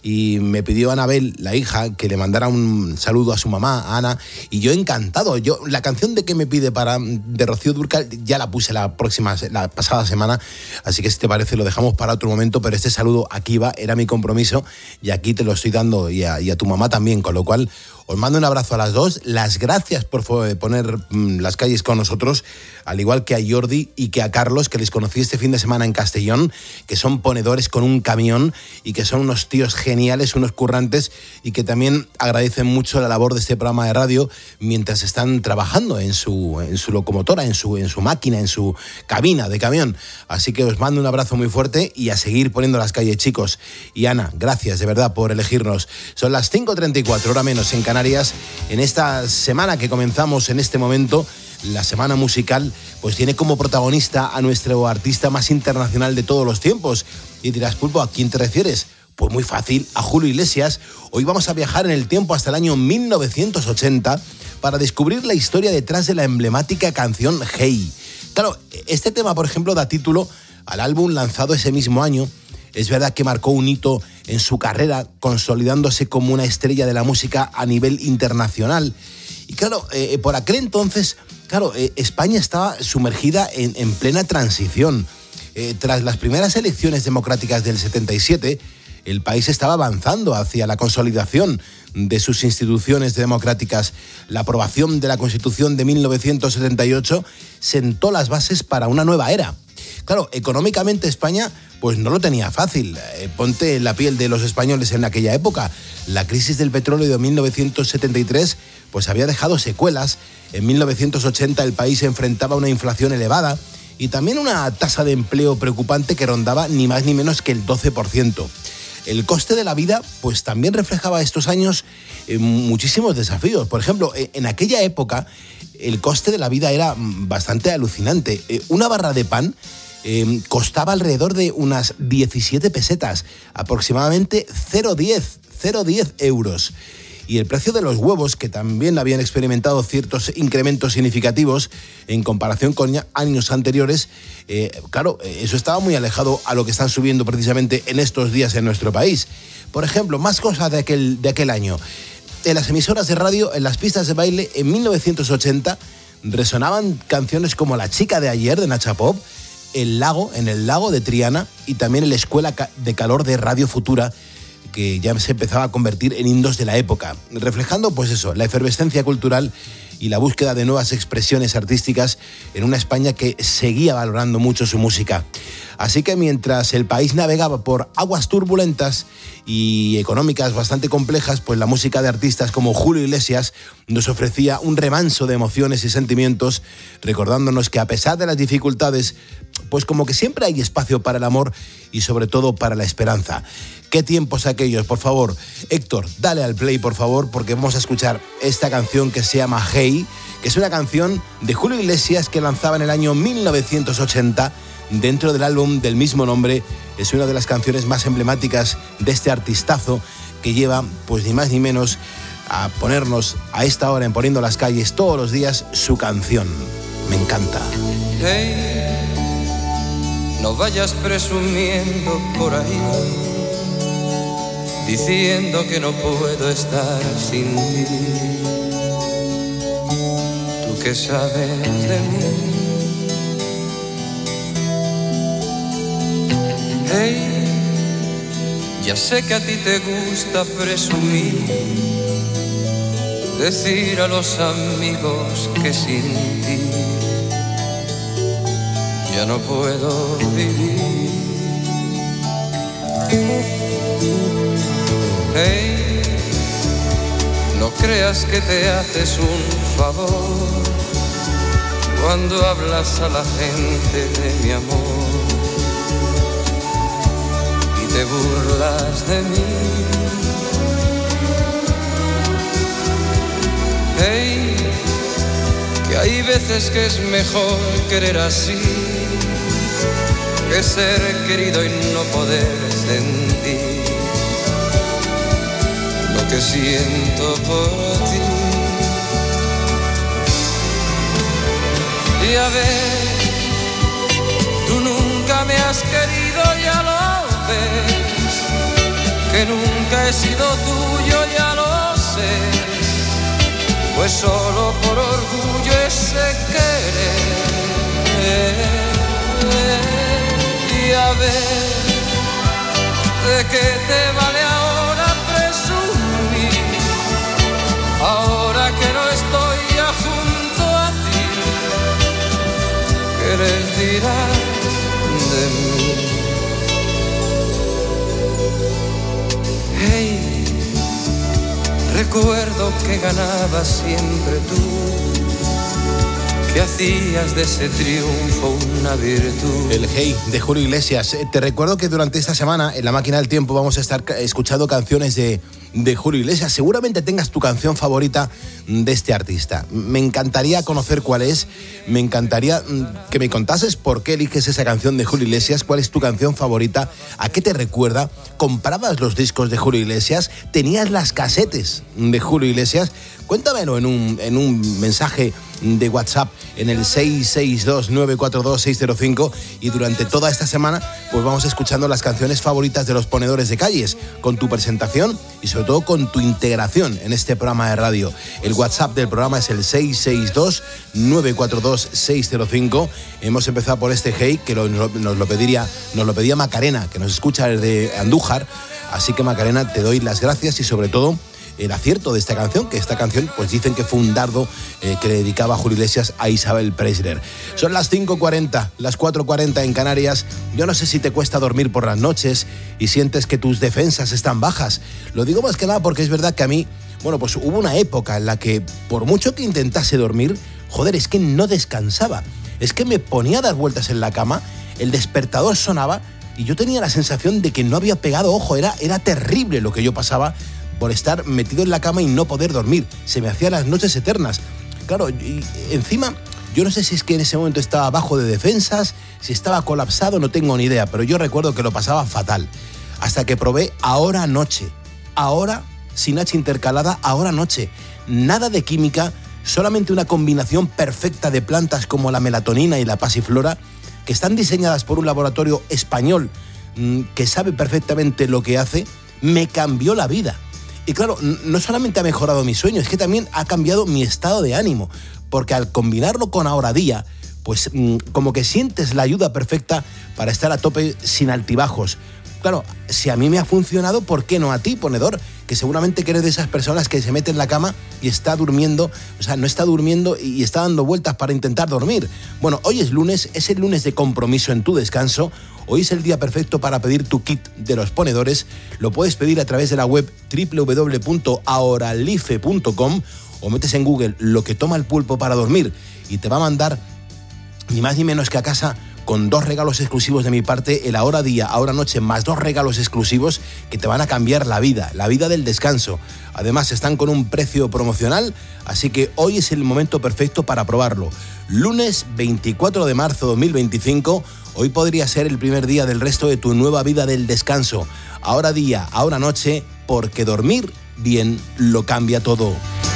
Y me pidió Anabel, la hija, que le mandara un saludo a su mamá, a Ana, y yo encantado. Yo la canción de que me pide para de Rocío Dúrcal ya la puse la próxima, la pasada semana, así que si te parece lo dejamos para otro momento, pero este saludo aquí va, era mi compromiso, y aquí te lo estoy dando, y a, y a tu mamá también, con lo cual Os mando un abrazo a las dos. Las gracias por poner mmm, las calles con nosotros, al igual que a Jordi y que a Carlos, que les conocí este fin de semana en Castellón, que son ponedores con un camión y que son unos tíos geniales, unos currantes, y que también agradecen mucho la labor de este programa de radio mientras están trabajando en su, en su locomotora, en su, en su máquina, en su cabina de camión. Así que os mando un abrazo muy fuerte y a seguir poniendo las calles, chicos. Y Ana, gracias de verdad por elegirnos. Son las cinco treinta y cuatro, hora menos en Canarias. En esta semana que comenzamos en este momento, la semana musical, pues tiene como protagonista a nuestro artista más internacional de todos los tiempos. Y dirás, Pulpo, ¿a quién te refieres? Pues muy fácil, a Julio Iglesias. Hoy vamos a viajar en el tiempo hasta el año mil novecientos ochenta para descubrir la historia detrás de la emblemática canción Hey. Claro, este tema, por ejemplo, da título al álbum lanzado ese mismo año. Es verdad que marcó un hito en su carrera, consolidándose como una estrella de la música a nivel internacional. Y claro, eh, por aquel entonces, claro, eh, España estaba sumergida en, en plena transición. Eh, tras las primeras elecciones democráticas del setenta y siete, el país estaba avanzando hacia la consolidación de sus instituciones democráticas. La aprobación de la Constitución de mil novecientos setenta y ocho sentó las bases para una nueva era. Claro, económicamente España pues no lo tenía fácil. Eh, ponte en la piel de los españoles en aquella época. La crisis del petróleo de mil novecientos setenta y tres pues había dejado secuelas. En mil novecientos ochenta el país enfrentaba una inflación elevada y también una tasa de empleo preocupante que rondaba ni más ni menos que el doce por ciento. El coste de la vida pues también reflejaba estos años eh, muchísimos desafíos. Por ejemplo, eh, en aquella época el coste de la vida era bastante alucinante. Eh, una barra de pan eh, costaba alrededor de unas diecisiete pesetas, aproximadamente cero coma diez euros. Y el precio de los huevos, que también habían experimentado ciertos incrementos significativos en comparación con años anteriores, eh, claro, eso estaba muy alejado a lo que están subiendo precisamente en estos días en nuestro país. Por ejemplo, más cosas de aquel, de aquel año. En las emisoras de radio, en las pistas de baile, en mil novecientos ochenta, resonaban canciones como La chica de ayer, de Nacha Pop, El lago, en el lago de Triana, y también en la Escuela de Calor de Radio Futura, que ya se empezaba a convertir en himnos de la época, reflejando pues eso, la efervescencia cultural y la búsqueda de nuevas expresiones artísticas en una España que seguía valorando mucho su música. Así que mientras el país navegaba por aguas turbulentas y económicas bastante complejas, pues la música de artistas como Julio Iglesias nos ofrecía un remanso de emociones y sentimientos, recordándonos que a pesar de las dificultades, pues como que siempre hay espacio para el amor y sobre todo para la esperanza. ¿Qué tiempos aquellos? Por favor, Héctor, dale al play, por favor, porque vamos a escuchar esta canción que se llama Hey, que es una canción de Julio Iglesias que lanzaba en el año mil novecientos ochenta dentro del álbum del mismo nombre. Es una de las canciones más emblemáticas de este artistazo que lleva, pues ni más ni menos, a ponernos a esta hora en Poniendo las Calles todos los días su canción. Me encanta. Hey, no vayas presumiendo por ahí, diciendo que no puedo estar sin ti. Tú que sabes de mí. Hey, ya sé que a ti te gusta presumir, decir a los amigos que sin ti ya no puedo vivir. Hey, no creas que te haces un favor cuando hablas a la gente de mi amor y te burlas de mí. Hey, que hay veces que es mejor querer así que ser querido y no poder sentir lo que siento por ti. Y a ver, tú nunca me has querido, ya lo ves, que nunca he sido tuyo, ya lo sé, pues solo por orgullo ese querer. Y a ver, ¿de qué te vale ahora presumir dirás de mí? Hey, recuerdo que ganabas siempre tú, que hacías de ese triunfo una virtud. El Hey de Julio Iglesias. Te recuerdo que durante esta semana en La Máquina del Tiempo vamos a estar escuchando canciones de, de Julio Iglesias. Seguramente tengas tu canción favorita de este artista. Me encantaría conocer cuál es. Me encantaría que me contases por qué eliges esa canción de Julio Iglesias. ¿Cuál es tu canción favorita? ¿A qué te recuerda? ¿Comprabas los discos de Julio Iglesias? ¿Tenías las casetes de Julio Iglesias? Cuéntamelo en un, en un mensaje de WhatsApp en el seis seis dos, nueve cuatro dos, seis cero cinco, y durante toda esta semana pues vamos escuchando las canciones favoritas de los ponedores de calles, con tu presentación y sobre todo con tu integración en este programa de radio. El WhatsApp del programa es el seis seis dos, nueve cuatro dos, seis cero cinco. Hemos empezado por este Hey, que lo, nos, lo pediría, nos lo pedía Macarena, que nos escucha desde Andújar. Así que Macarena, te doy las gracias y sobre todo el acierto de esta canción, que esta canción pues dicen que fue un dardo eh, que le dedicaba Julio Iglesias a Isabel Preisler. Son las cinco cuarenta, las cuatro cuarenta en Canarias. Yo no sé si te cuesta dormir por las noches y sientes que tus defensas están bajas. Lo digo más que nada porque es verdad que a mí, bueno, pues hubo una época en la que por mucho que intentase dormir, joder, es que no descansaba. Es que me ponía a dar vueltas en la cama, el despertador sonaba y yo tenía la sensación de que no había pegado ojo. Era, era terrible lo que yo pasaba por estar metido en la cama y no poder dormir. Se me hacían las noches eternas. Claro, y encima, yo no sé si es que en ese momento estaba bajo de defensas, si estaba colapsado, no tengo ni idea, pero yo recuerdo que lo pasaba fatal. Hasta que probé Ahora Noche. Ahora, sin H intercalada, Ahora Noche. Nada de química, solamente una combinación perfecta de plantas como la melatonina y la pasiflora, que están diseñadas por un laboratorio español mmm, que sabe perfectamente lo que hace. Me cambió la vida. Y claro, no solamente ha mejorado mi sueño, es que también ha cambiado mi estado de ánimo, porque al combinarlo con Ahora Día, pues mmm, como que sientes la ayuda perfecta para estar a tope sin altibajos. Claro, si a mí me ha funcionado, ¿por qué no a ti, ponedor? Que seguramente que eres de esas personas que se mete en la cama y está durmiendo, o sea, no está durmiendo y está dando vueltas para intentar dormir. Bueno, hoy es lunes, es el lunes de compromiso en tu descanso. Hoy es el día perfecto para pedir tu kit de los ponedores. Lo puedes pedir a través de la web doble u doble u doble u punto ahoralife punto com o metes en Google lo que toma el pulpo para dormir y te va a mandar ni más ni menos que a casa con dos regalos exclusivos de mi parte, el Ahora Día, Ahora Noche, más dos regalos exclusivos que te van a cambiar la vida, la vida del descanso. Además, están con un precio promocional, así que hoy es el momento perfecto para probarlo. Lunes veinticuatro de marzo de dos mil veinticinco, hoy podría ser el primer día del resto de tu nueva vida del descanso. Ahora Día, Ahora Noche, porque dormir bien lo cambia todo.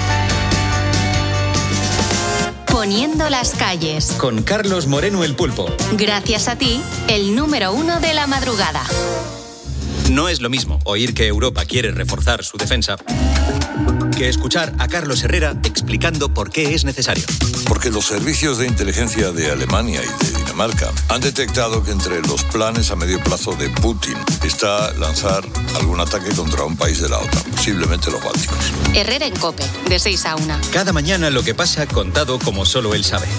Poniendo las calles. Con Carlos Moreno, el Pulpo. Gracias a ti, el número uno de la madrugada. No es lo mismo oír que Europa quiere reforzar su defensa que escuchar a Carlos Herrera explicando por qué es necesario. Porque los servicios de inteligencia de Alemania y de Dinamarca han detectado que entre los planes a medio plazo de Putin está lanzar algún ataque contra un país de la OTAN, posiblemente los bálticos. Herrera en COPE, de seis a una. Cada mañana lo que pasa contado como solo él sabe.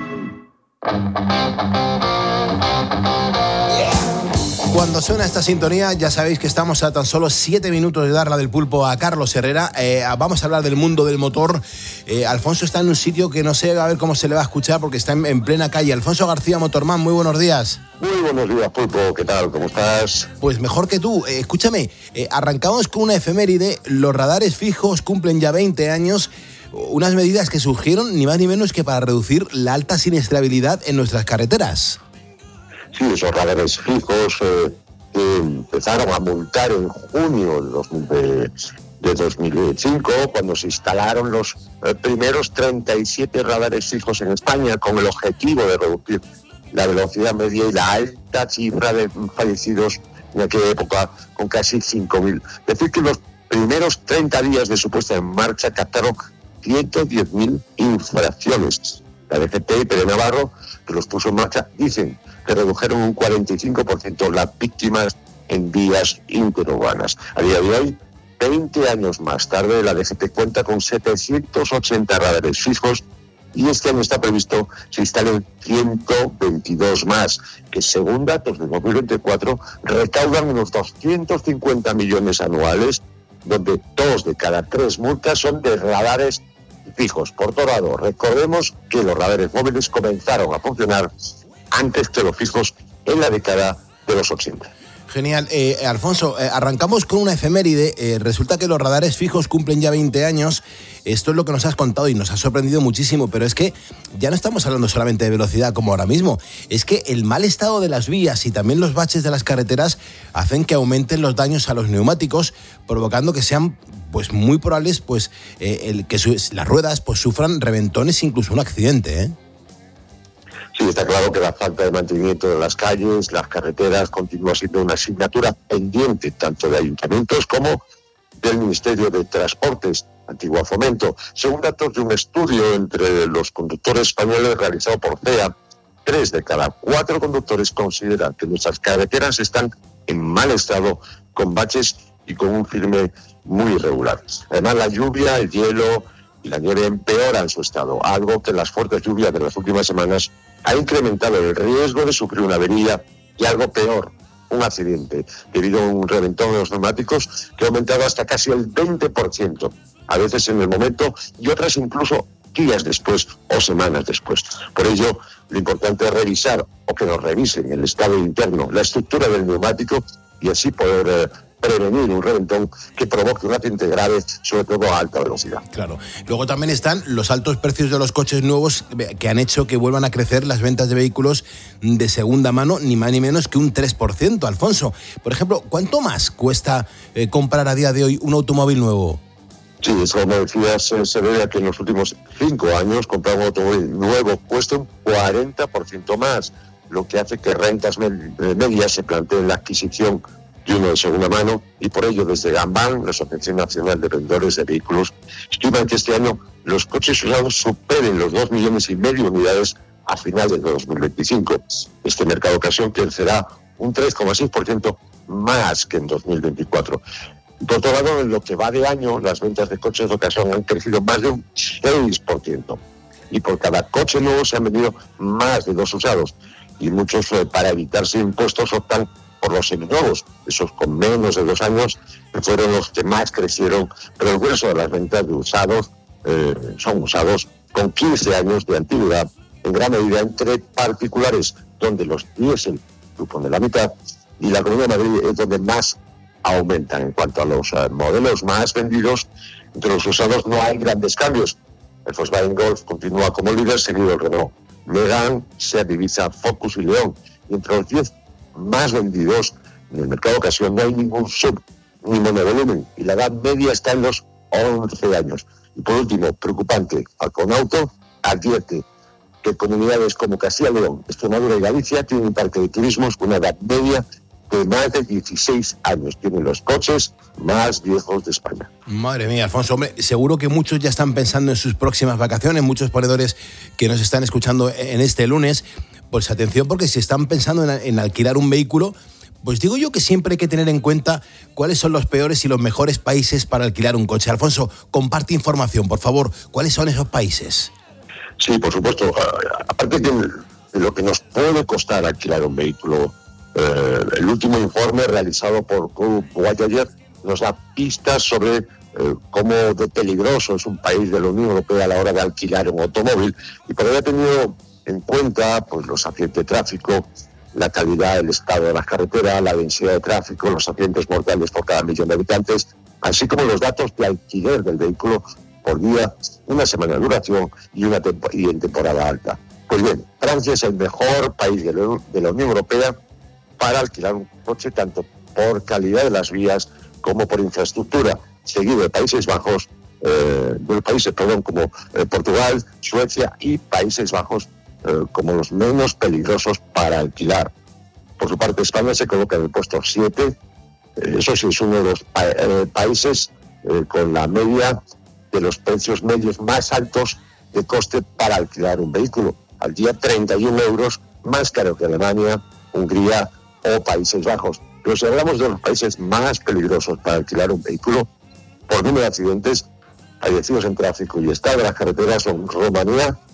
Cuando suena esta sintonía, ya sabéis que estamos a tan solo siete minutos de darla del pulpo a Carlos Herrera. Eh, vamos a hablar del mundo del motor. Eh, Alfonso está en un sitio que no sé a ver cómo se le va a escuchar porque está en, en plena calle. Alfonso García, Motorman, muy buenos días. Muy buenos días, Pulpo. ¿Qué tal? ¿Cómo estás? Pues mejor que tú. Eh, escúchame, eh, arrancamos con una efeméride. Los radares fijos cumplen ya veinte años. Unas medidas que surgieron ni más ni menos que para reducir la alta siniestrabilidad en nuestras carreteras. Sí, esos radares fijos eh, que empezaron a multar en junio de, dos mil, de, de dos mil cinco, cuando se instalaron los eh, primeros treinta y siete radares fijos en España, con el objetivo de reducir la velocidad media y la alta cifra de fallecidos en aquella época, con casi cinco mil. Es decir, que en los primeros treinta días de su puesta en marcha captaron ciento diez mil infracciones. La D G T y Pere Navarro, que los puso en marcha, dicen que redujeron un cuarenta y cinco por ciento las víctimas en vías interurbanas. A día de hoy, veinte años más tarde, la D G T cuenta con setecientos ochenta radares fijos y este año está previsto se instalen ciento veintidós más, que según datos de dos mil veinticuatro recaudan unos doscientos cincuenta millones anuales, donde dos de cada tres multas son de radares fijos. Por otro lado, recordemos que los radares móviles comenzaron a funcionar antes que los fijos en la década de los ochenta. Genial. Eh, Alfonso, eh, arrancamos con una efeméride. Eh, resulta que los radares fijos cumplen ya veinte años. Esto es lo que nos has contado y nos ha sorprendido muchísimo, pero es que ya no estamos hablando solamente de velocidad como ahora mismo. Es que el mal estado de las vías y también los baches de las carreteras hacen que aumenten los daños a los neumáticos, provocando que sean pues muy probables pues eh, el, que su, las ruedas pues sufran reventones, incluso un accidente, ¿eh? Sí, está claro que la falta de mantenimiento de las calles, las carreteras, continúa siendo una asignatura pendiente tanto de ayuntamientos como del Ministerio de Transportes, antiguo Fomento. Según datos de un estudio entre los conductores españoles realizado por C E A, tres de cada cuatro conductores consideran que nuestras carreteras están en mal estado, con baches y con un firme muy irregular. Además, la lluvia, el hielo y la nieve empeoran su estado, algo que las fuertes lluvias de las últimas semanas ha incrementado el riesgo de sufrir una avería y, algo peor, un accidente, debido a un reventón de los neumáticos que ha aumentado hasta casi el veinte por ciento, a veces en el momento y otras incluso días después o semanas después. Por ello, lo importante es revisar o que nos revisen el estado interno, la estructura del neumático y así poder eh, prevenir un reventón que provoque un accidente grave, sobre todo a alta velocidad. Claro. Luego también están los altos precios de los coches nuevos que han hecho que vuelvan a crecer las ventas de vehículos de segunda mano, ni más ni menos que un tres por ciento, Alfonso. Por ejemplo, ¿cuánto más cuesta eh, comprar a día de hoy un automóvil nuevo? Sí, eso, como decías, se, se debe a que en los últimos cinco años comprar un automóvil nuevo cuesta un cuarenta por ciento más, lo que hace que rentas medias se planteen la adquisición de uno de segunda mano, y por ello desde ANVAN, la Asociación Nacional de Vendedores de Vehículos, estiman que este año los coches usados superen los dos millones y medio de unidades a finales de dos mil veinticinco. Este mercado de ocasión crecerá un tres coma seis por ciento más que en dos mil veinticuatro. Por otro lado, en lo que va de año, las ventas de coches de ocasión han crecido más de un seis por ciento. Y por cada coche nuevo se han vendido más de dos usados. Y muchos, eh, para evitarse impuestos, optan por los seminuevos, esos con menos de dos años, que fueron los que más crecieron, pero el grueso de las ventas de usados eh, son usados con quince años de antigüedad, en gran medida entre particulares, donde los diésel suponen la mitad, y la Comunidad de Madrid es donde más aumentan. En cuanto a los uh, modelos más vendidos, entre los usados no hay grandes cambios. El Volkswagen Golf continúa como líder, seguido el Renault Megane, Seat Ibiza, Focus y León, y entre los diez más vendidos en el mercado de ocasión no hay ningún sub ni monovolumen, y la edad media está en los once años. Y por último, preocupante, Alconauto advierte que comunidades como Castilla y León, Extremadura y Galicia tienen un parque de turismos con una edad media de más de dieciséis años. Tienen los coches más viejos de España. Madre mía, Alfonso, hombre, seguro que muchos ya están pensando en sus próximas vacaciones, muchos ponedores que nos están escuchando en este lunes. Pues atención, porque si están pensando en, en alquilar un vehículo, pues digo yo que siempre hay que tener en cuenta cuáles son los peores y los mejores países para alquilar un coche. Alfonso, comparte información, por favor. ¿Cuáles son esos países? Sí, por supuesto. Aparte de lo que nos puede costar alquilar un vehículo, eh, el último informe realizado por Group Voyager nos da pistas sobre eh, cómo de peligroso es un país de la Unión Europea a la hora de alquilar un automóvil, y por haber tenido en cuenta pues los accidentes de tráfico, la calidad, el estado de las carreteras, la densidad de tráfico, los accidentes mortales por cada millón de habitantes, así como los datos de alquiler del vehículo por día, una semana de duración y, una tempo- y en temporada alta. Pues bien, Francia es el mejor país de la, de la Unión Europea para alquilar un coche, tanto por calidad de las vías como por infraestructura, seguido de Países Bajos, eh, de los países, perdón, como eh, Portugal, Suecia y Países Bajos, Eh, como los menos peligrosos para alquilar. Por su parte, España se coloca en el puesto siete, eh, eso sí es uno de los pa- eh, países eh, con la media de los precios medios más altos de coste para alquilar un vehículo, al día treinta y uno euros, más caro que Alemania, Hungría o Países Bajos. Pero si hablamos de los países más peligrosos para alquilar un vehículo, por número de accidentes fallecidos en tráfico y estado de las carreteras, son Rumanía,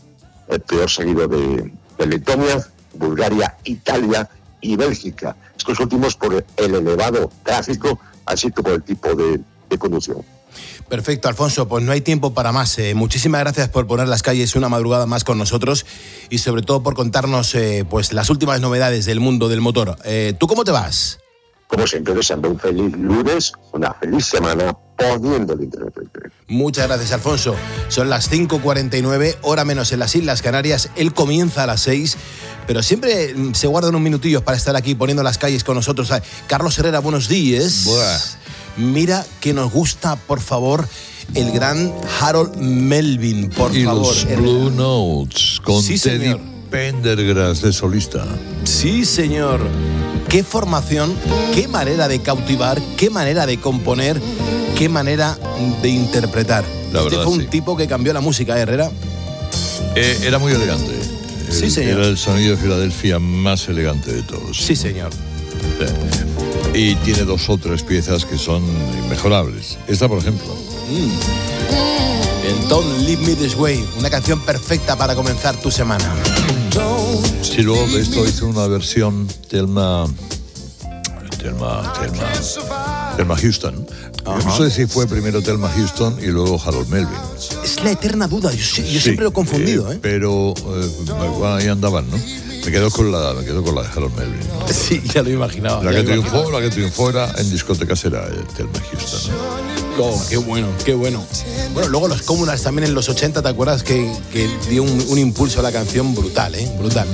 el peor seguido de, de Letonia, Bulgaria, Italia y Bélgica. Estos últimos por el elevado tráfico, así como el tipo de, de conducción. Perfecto, Alfonso, pues no hay tiempo para más. Eh, muchísimas gracias por poner las calles una madrugada más con nosotros y sobre todo por contarnos eh, pues las últimas novedades del mundo del motor. Eh, ¿Tú cómo te vas? Como siempre, deseando un feliz lunes, una feliz semana, poniendo el internet. Muchas gracias, Alfonso. Son las cinco cuarenta y nueve, hora menos en las Islas Canarias. Él comienza a las seis, pero siempre se guardan unos minutillos para estar aquí poniendo las calles con nosotros. Carlos Herrera, buenos días. Buah. Mira que nos gusta, por favor, el gran Harold Melvin, por y favor. Los Blue Notes, con sí, Teddy señor. Pendergrass de solista. Sí, señor. Qué formación, qué manera de cautivar, qué manera de componer, qué manera de interpretar. La este verdad, fue un sí. tipo que cambió la música, ¿eh, Herrera? Eh, era muy elegante. Sí, El- señor. Era el sonido de Filadelfia más elegante de todos. Sí, señor. Sí. Y tiene dos o tres piezas que son inmejorables. Esta, por ejemplo. Mm. El Don't Leave Me This Way, una canción perfecta para comenzar tu semana. Si luego de esto hizo una versión Thelma Thelma Thelma Thelma Houston. Ajá. No sé si fue primero Thelma Houston y luego Harold Melvin. Es la eterna duda, yo, yo Sí, siempre lo he confundido, ¿eh? Pero eh, bueno, ahí andaban, ¿no? Me quedo con la, me quedo con la de Harold Melvin. Sí, ya lo imaginaba. La ya que lo triunfó, imaginaba. la que triunfó era en discotecas era eh, Thelma Houston. Oh, qué bueno, qué bueno. Bueno, luego los Communards también en los ochenta, ¿te acuerdas? Que, que dio un, un impulso a la canción brutal, ¿eh? Brutal.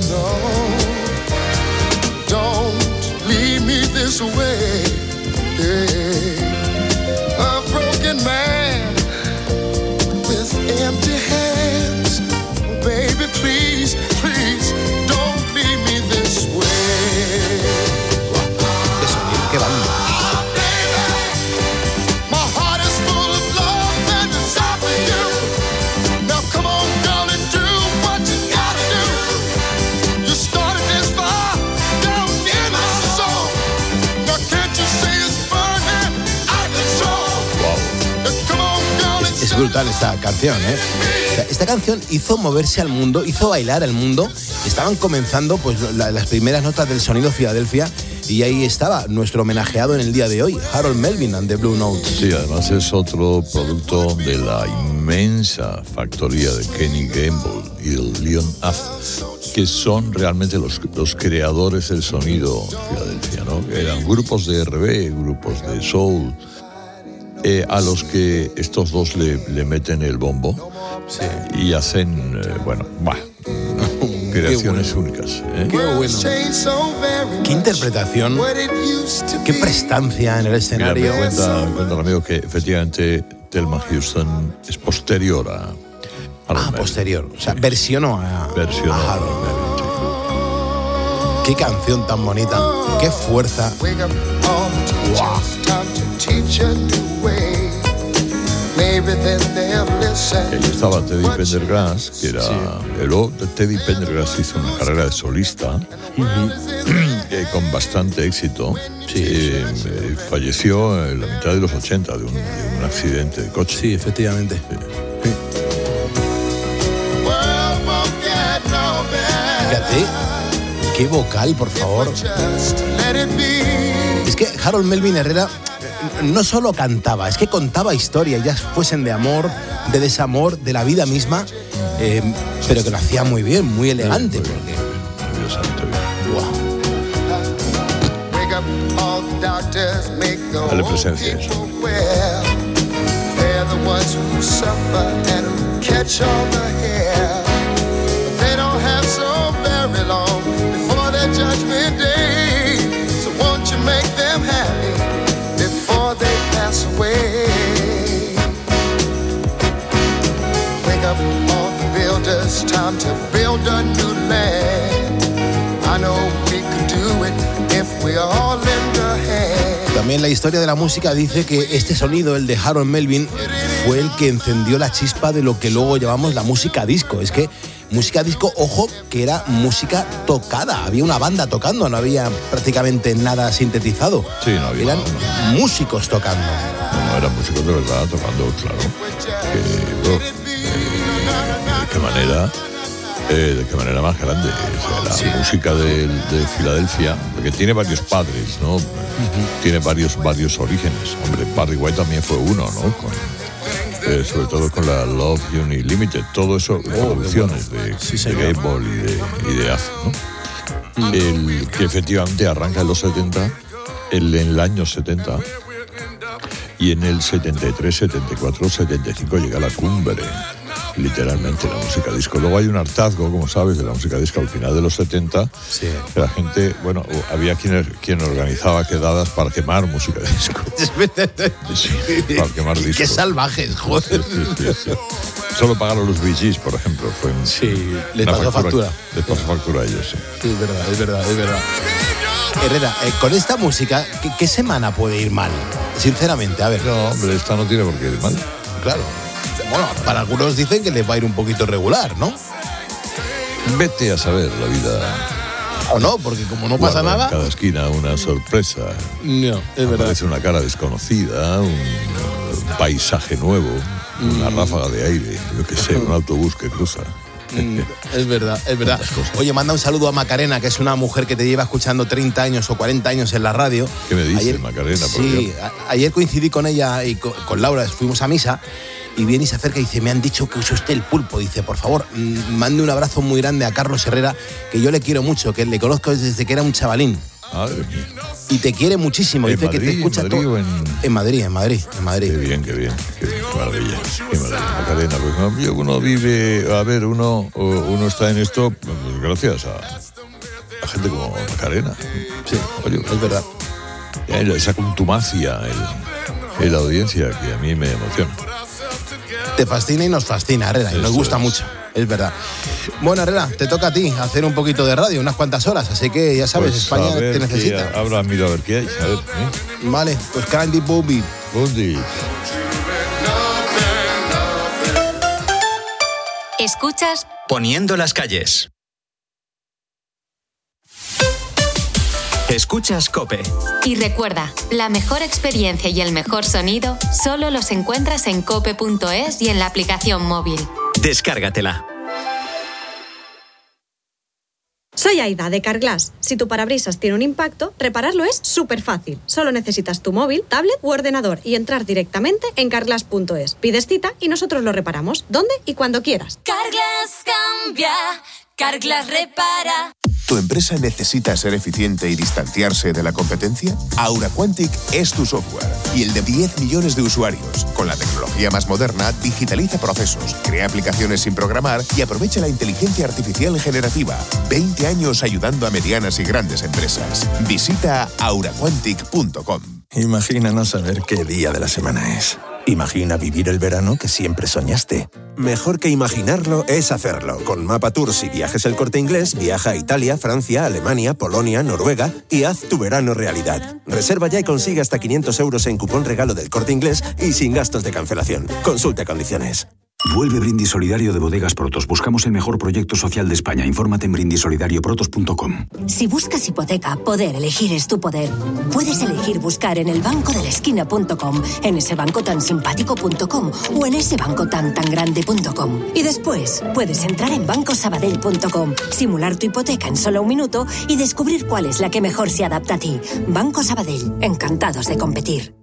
Don't leave me this way. Yeah. A broken man with empty hands. Baby, please, please, don't leave me this way. Qué sonido, qué banda. My heart is full of love and desire for you. Now come on, girl, and do what you gotta do. You started this fire down in my soul. Now can't you see it's burning out of control? Now come on, girl, and Es brutal esta canción, ¿eh? O sea, esta canción hizo moverse al mundo, hizo bailar al mundo. Estaban comenzando pues la- las primeras notas del sonido Filadelfia y ahí estaba nuestro homenajeado en el día de hoy, Harold Melvin and the Blue Notes. Sí, además es otro producto de la inmensa factoría de Kenny Gamble y el Leon Huff, que son realmente los, los creadores del sonido Filadelfia, ¿no? Que eran grupos de R B, grupos de soul, eh, a los que estos dos le, le meten el bombo y hacen, eh, bueno, bah, creaciones únicas. ¿eh? Qué bueno. Qué interpretación, qué prestancia en el Mira, escenario. me cuenta, me cuenta el amigo que efectivamente Thelma Houston es posterior a Harold Ah, Melvin. posterior. O sea, versionó a, Versionó a Harold Melvin. Qué canción tan bonita, qué fuerza. wake up all the teachers, time to teach a new way. Maybe then they'll listen. Ahí estaba Teddy Pendergrass, que era... el o- Teddy Pendergrass hizo una carrera de solista eh, con bastante éxito. Eh, eh, falleció en la mitad de los ochenta de un, de un accidente de coche. Sí, efectivamente. Fíjate, qué vocal, por favor. Es que Harold Melvin Herrera eh, no solo cantaba, es que contaba historias, ya fuesen de amor, de desamor, de la vida misma, eh, pero que lo hacía muy bien, muy elegante. porque- Wake up all the doctors, make the Dale old presencia a eso. people well. They're the ones who suffer and who catch all the hair. But they don't have so very long before their judgment day. So won't you make them happy before they pass away? Wake up all the builders, time to build a new land. I know we could do it if we all lend a hand. También la historia de la música dice que este sonido, el de Harold Melvin, fue el que encendió la chispa de lo que luego llamamos la música disco. Es que música disco, ojo, que era música tocada. Había una banda tocando, no había prácticamente nada sintetizado. Sí, no había Eran nada. músicos tocando. No, no, eran músicos de verdad tocando, claro. Que, bueno, eh, de qué manera Eh, de qué manera más grande. O sea, la sí. música de, de Filadelfia, porque tiene varios padres, ¿no? Uh-huh. Tiene varios, varios orígenes. Hombre, Barry White también fue uno, ¿no? Con, eh, sobre todo con la Love Unlimited, todo eso, oh, producciones bueno. de, sí, de Gable y de, y de Af, ¿no? Uh-huh. El que efectivamente arranca en los setenta, el, en el año setenta, y en el setenta y tres, setenta y cuatro, setenta y cinco llega la cumbre. Literalmente la música disco. Luego hay un hartazgo, como sabes, de la música disco al final de los setenta. Sí. La gente, bueno, había quien, quien organizaba quedadas para quemar música disco. Sí, para quemar discos. Qué salvajes, joder. Sí, sí, sí, sí. Solo pagaron los V Gs, por ejemplo. Fue un, sí, le pasó factura. Les pasó factura a ellos, sí. Sí, es verdad, es verdad, es verdad. Herrera, eh, con esta música, ¿qué, ¿qué semana puede ir mal? Sinceramente, a ver. No, hombre, esta no tiene por qué ir mal. Claro. Bueno, para algunos dicen que les va a ir un poquito regular, ¿no? Vete a saber la vida. O no, porque como no pasa nada. En cada esquina una sorpresa. No, es verdad. Aparece una cara desconocida, un paisaje nuevo, mm. una ráfaga de aire, yo qué sé, un autobús que cruza. Mm, es verdad, es verdad. Oye, manda un saludo a Macarena, que es una mujer que te lleva escuchando treinta años o cuarenta años en la radio. ¿Qué me dice ayer, Macarena? Por sí, a, ayer coincidí con ella y con, con Laura, fuimos a misa. Y viene y se acerca y dice, me han dicho que use usted el pulpo. Dice, por favor, mande un abrazo muy grande a Carlos Herrera, que yo le quiero mucho, que le conozco desde que era un chavalín. Madre mía. Y te quiere muchísimo. Dice Madrid, que te escucha todo. En... en Madrid, en Madrid, en Madrid. Qué bien, qué bien. Qué, bien, qué maravilla. Qué maravilla. Macarena, pues uno vive, a ver, uno, uno está en esto pues, gracias a, a gente como Macarena. Sí, oye, es verdad. Esa contumacia en la audiencia que a mí me emociona. Te fascina y nos fascina, Herrera, y nos gusta es. mucho, es verdad. Bueno, Herrera, te toca a ti hacer un poquito de radio, unas cuantas horas, así que ya sabes, pues España te necesita. Ahora mira a ver qué hay, a ver. ¿eh? Vale, pues Candy Booby. Booby. Escuchas Poniendo las calles. Escuchas COPE. Y recuerda, la mejor experiencia y el mejor sonido solo los encuentras en cope punto es y en la aplicación móvil. Descárgatela. Soy Aida, de Carglass. Si tu parabrisas tiene un impacto, repararlo es súper fácil. Solo necesitas tu móvil, tablet u ordenador y entrar directamente en carglass punto es. Pides cita y nosotros lo reparamos, donde y cuando quieras. Carglass cambia, Carglass repara. ¿Tu empresa necesita ser eficiente y distanciarse de la competencia? AuraQuantic es tu software y el de diez millones de usuarios. Con la tecnología más moderna, digitaliza procesos, crea aplicaciones sin programar y aprovecha la inteligencia artificial generativa. veinte años ayudando a medianas y grandes empresas. Visita aura quantic punto com. Imagina no saber qué día de la semana es. Imagina vivir el verano que siempre soñaste. Mejor que imaginarlo es hacerlo. Con Mapa Tours y Viajes El Corte Inglés, viaja a Italia, Francia, Alemania, Polonia, Noruega y haz tu verano realidad. Reserva ya y consigue hasta quinientos euros en cupón regalo del Corte Inglés y sin gastos de cancelación. Consulta condiciones. Vuelve Brindis Solidario de Bodegas Protos. Buscamos el mejor proyecto social de España. Infórmate en brindis solidario protos punto com. Si buscas hipoteca, poder elegir es tu poder. Puedes elegir buscar en el banco de la esquina punto com, en ese banco tan simpático punto com o en ese banco tan tan grande punto com. Y después puedes entrar en banco sabadell punto com, simular tu hipoteca en solo un minuto y descubrir cuál es la que mejor se adapta a ti. Banco Sabadell, encantados de competir.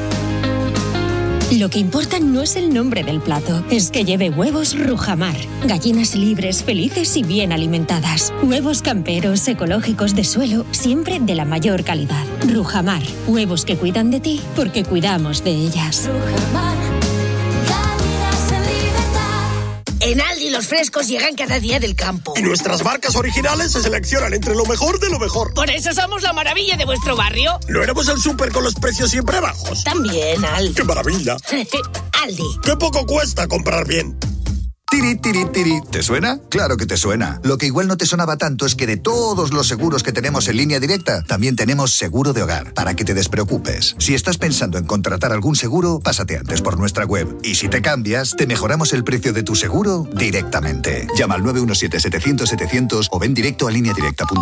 Lo que importa no es el nombre del plato, es que lleve huevos Rujamar. Gallinas libres, felices y bien alimentadas. Huevos camperos, ecológicos de suelo, siempre de la mayor calidad. Rujamar, huevos que cuidan de ti porque cuidamos de ellas. Rujamar, calidad en libertad. En Aldi los frescos llegan cada día del campo. Y nuestras marcas originales se seleccionan entre lo mejor de lo mejor. Por eso somos la maravilla de vuestro barrio. ¿No éramos el súper con los precios siempre bajos? También, Aldi. ¡Qué maravilla! Aldi. ¡Qué poco cuesta comprar bien! Tiri, tiri, tiri. ¿Te suena? Claro que te suena. Lo que igual no te sonaba tanto es que de todos los seguros que tenemos en Línea Directa, también tenemos seguro de hogar, para que te despreocupes. Si estás pensando en contratar algún seguro, pásate antes por nuestra web. Y si te cambias, te mejoramos el precio de tu seguro directamente. Llama al nueve uno siete, setecientos, setecientos o ven directo a línea directa punto com.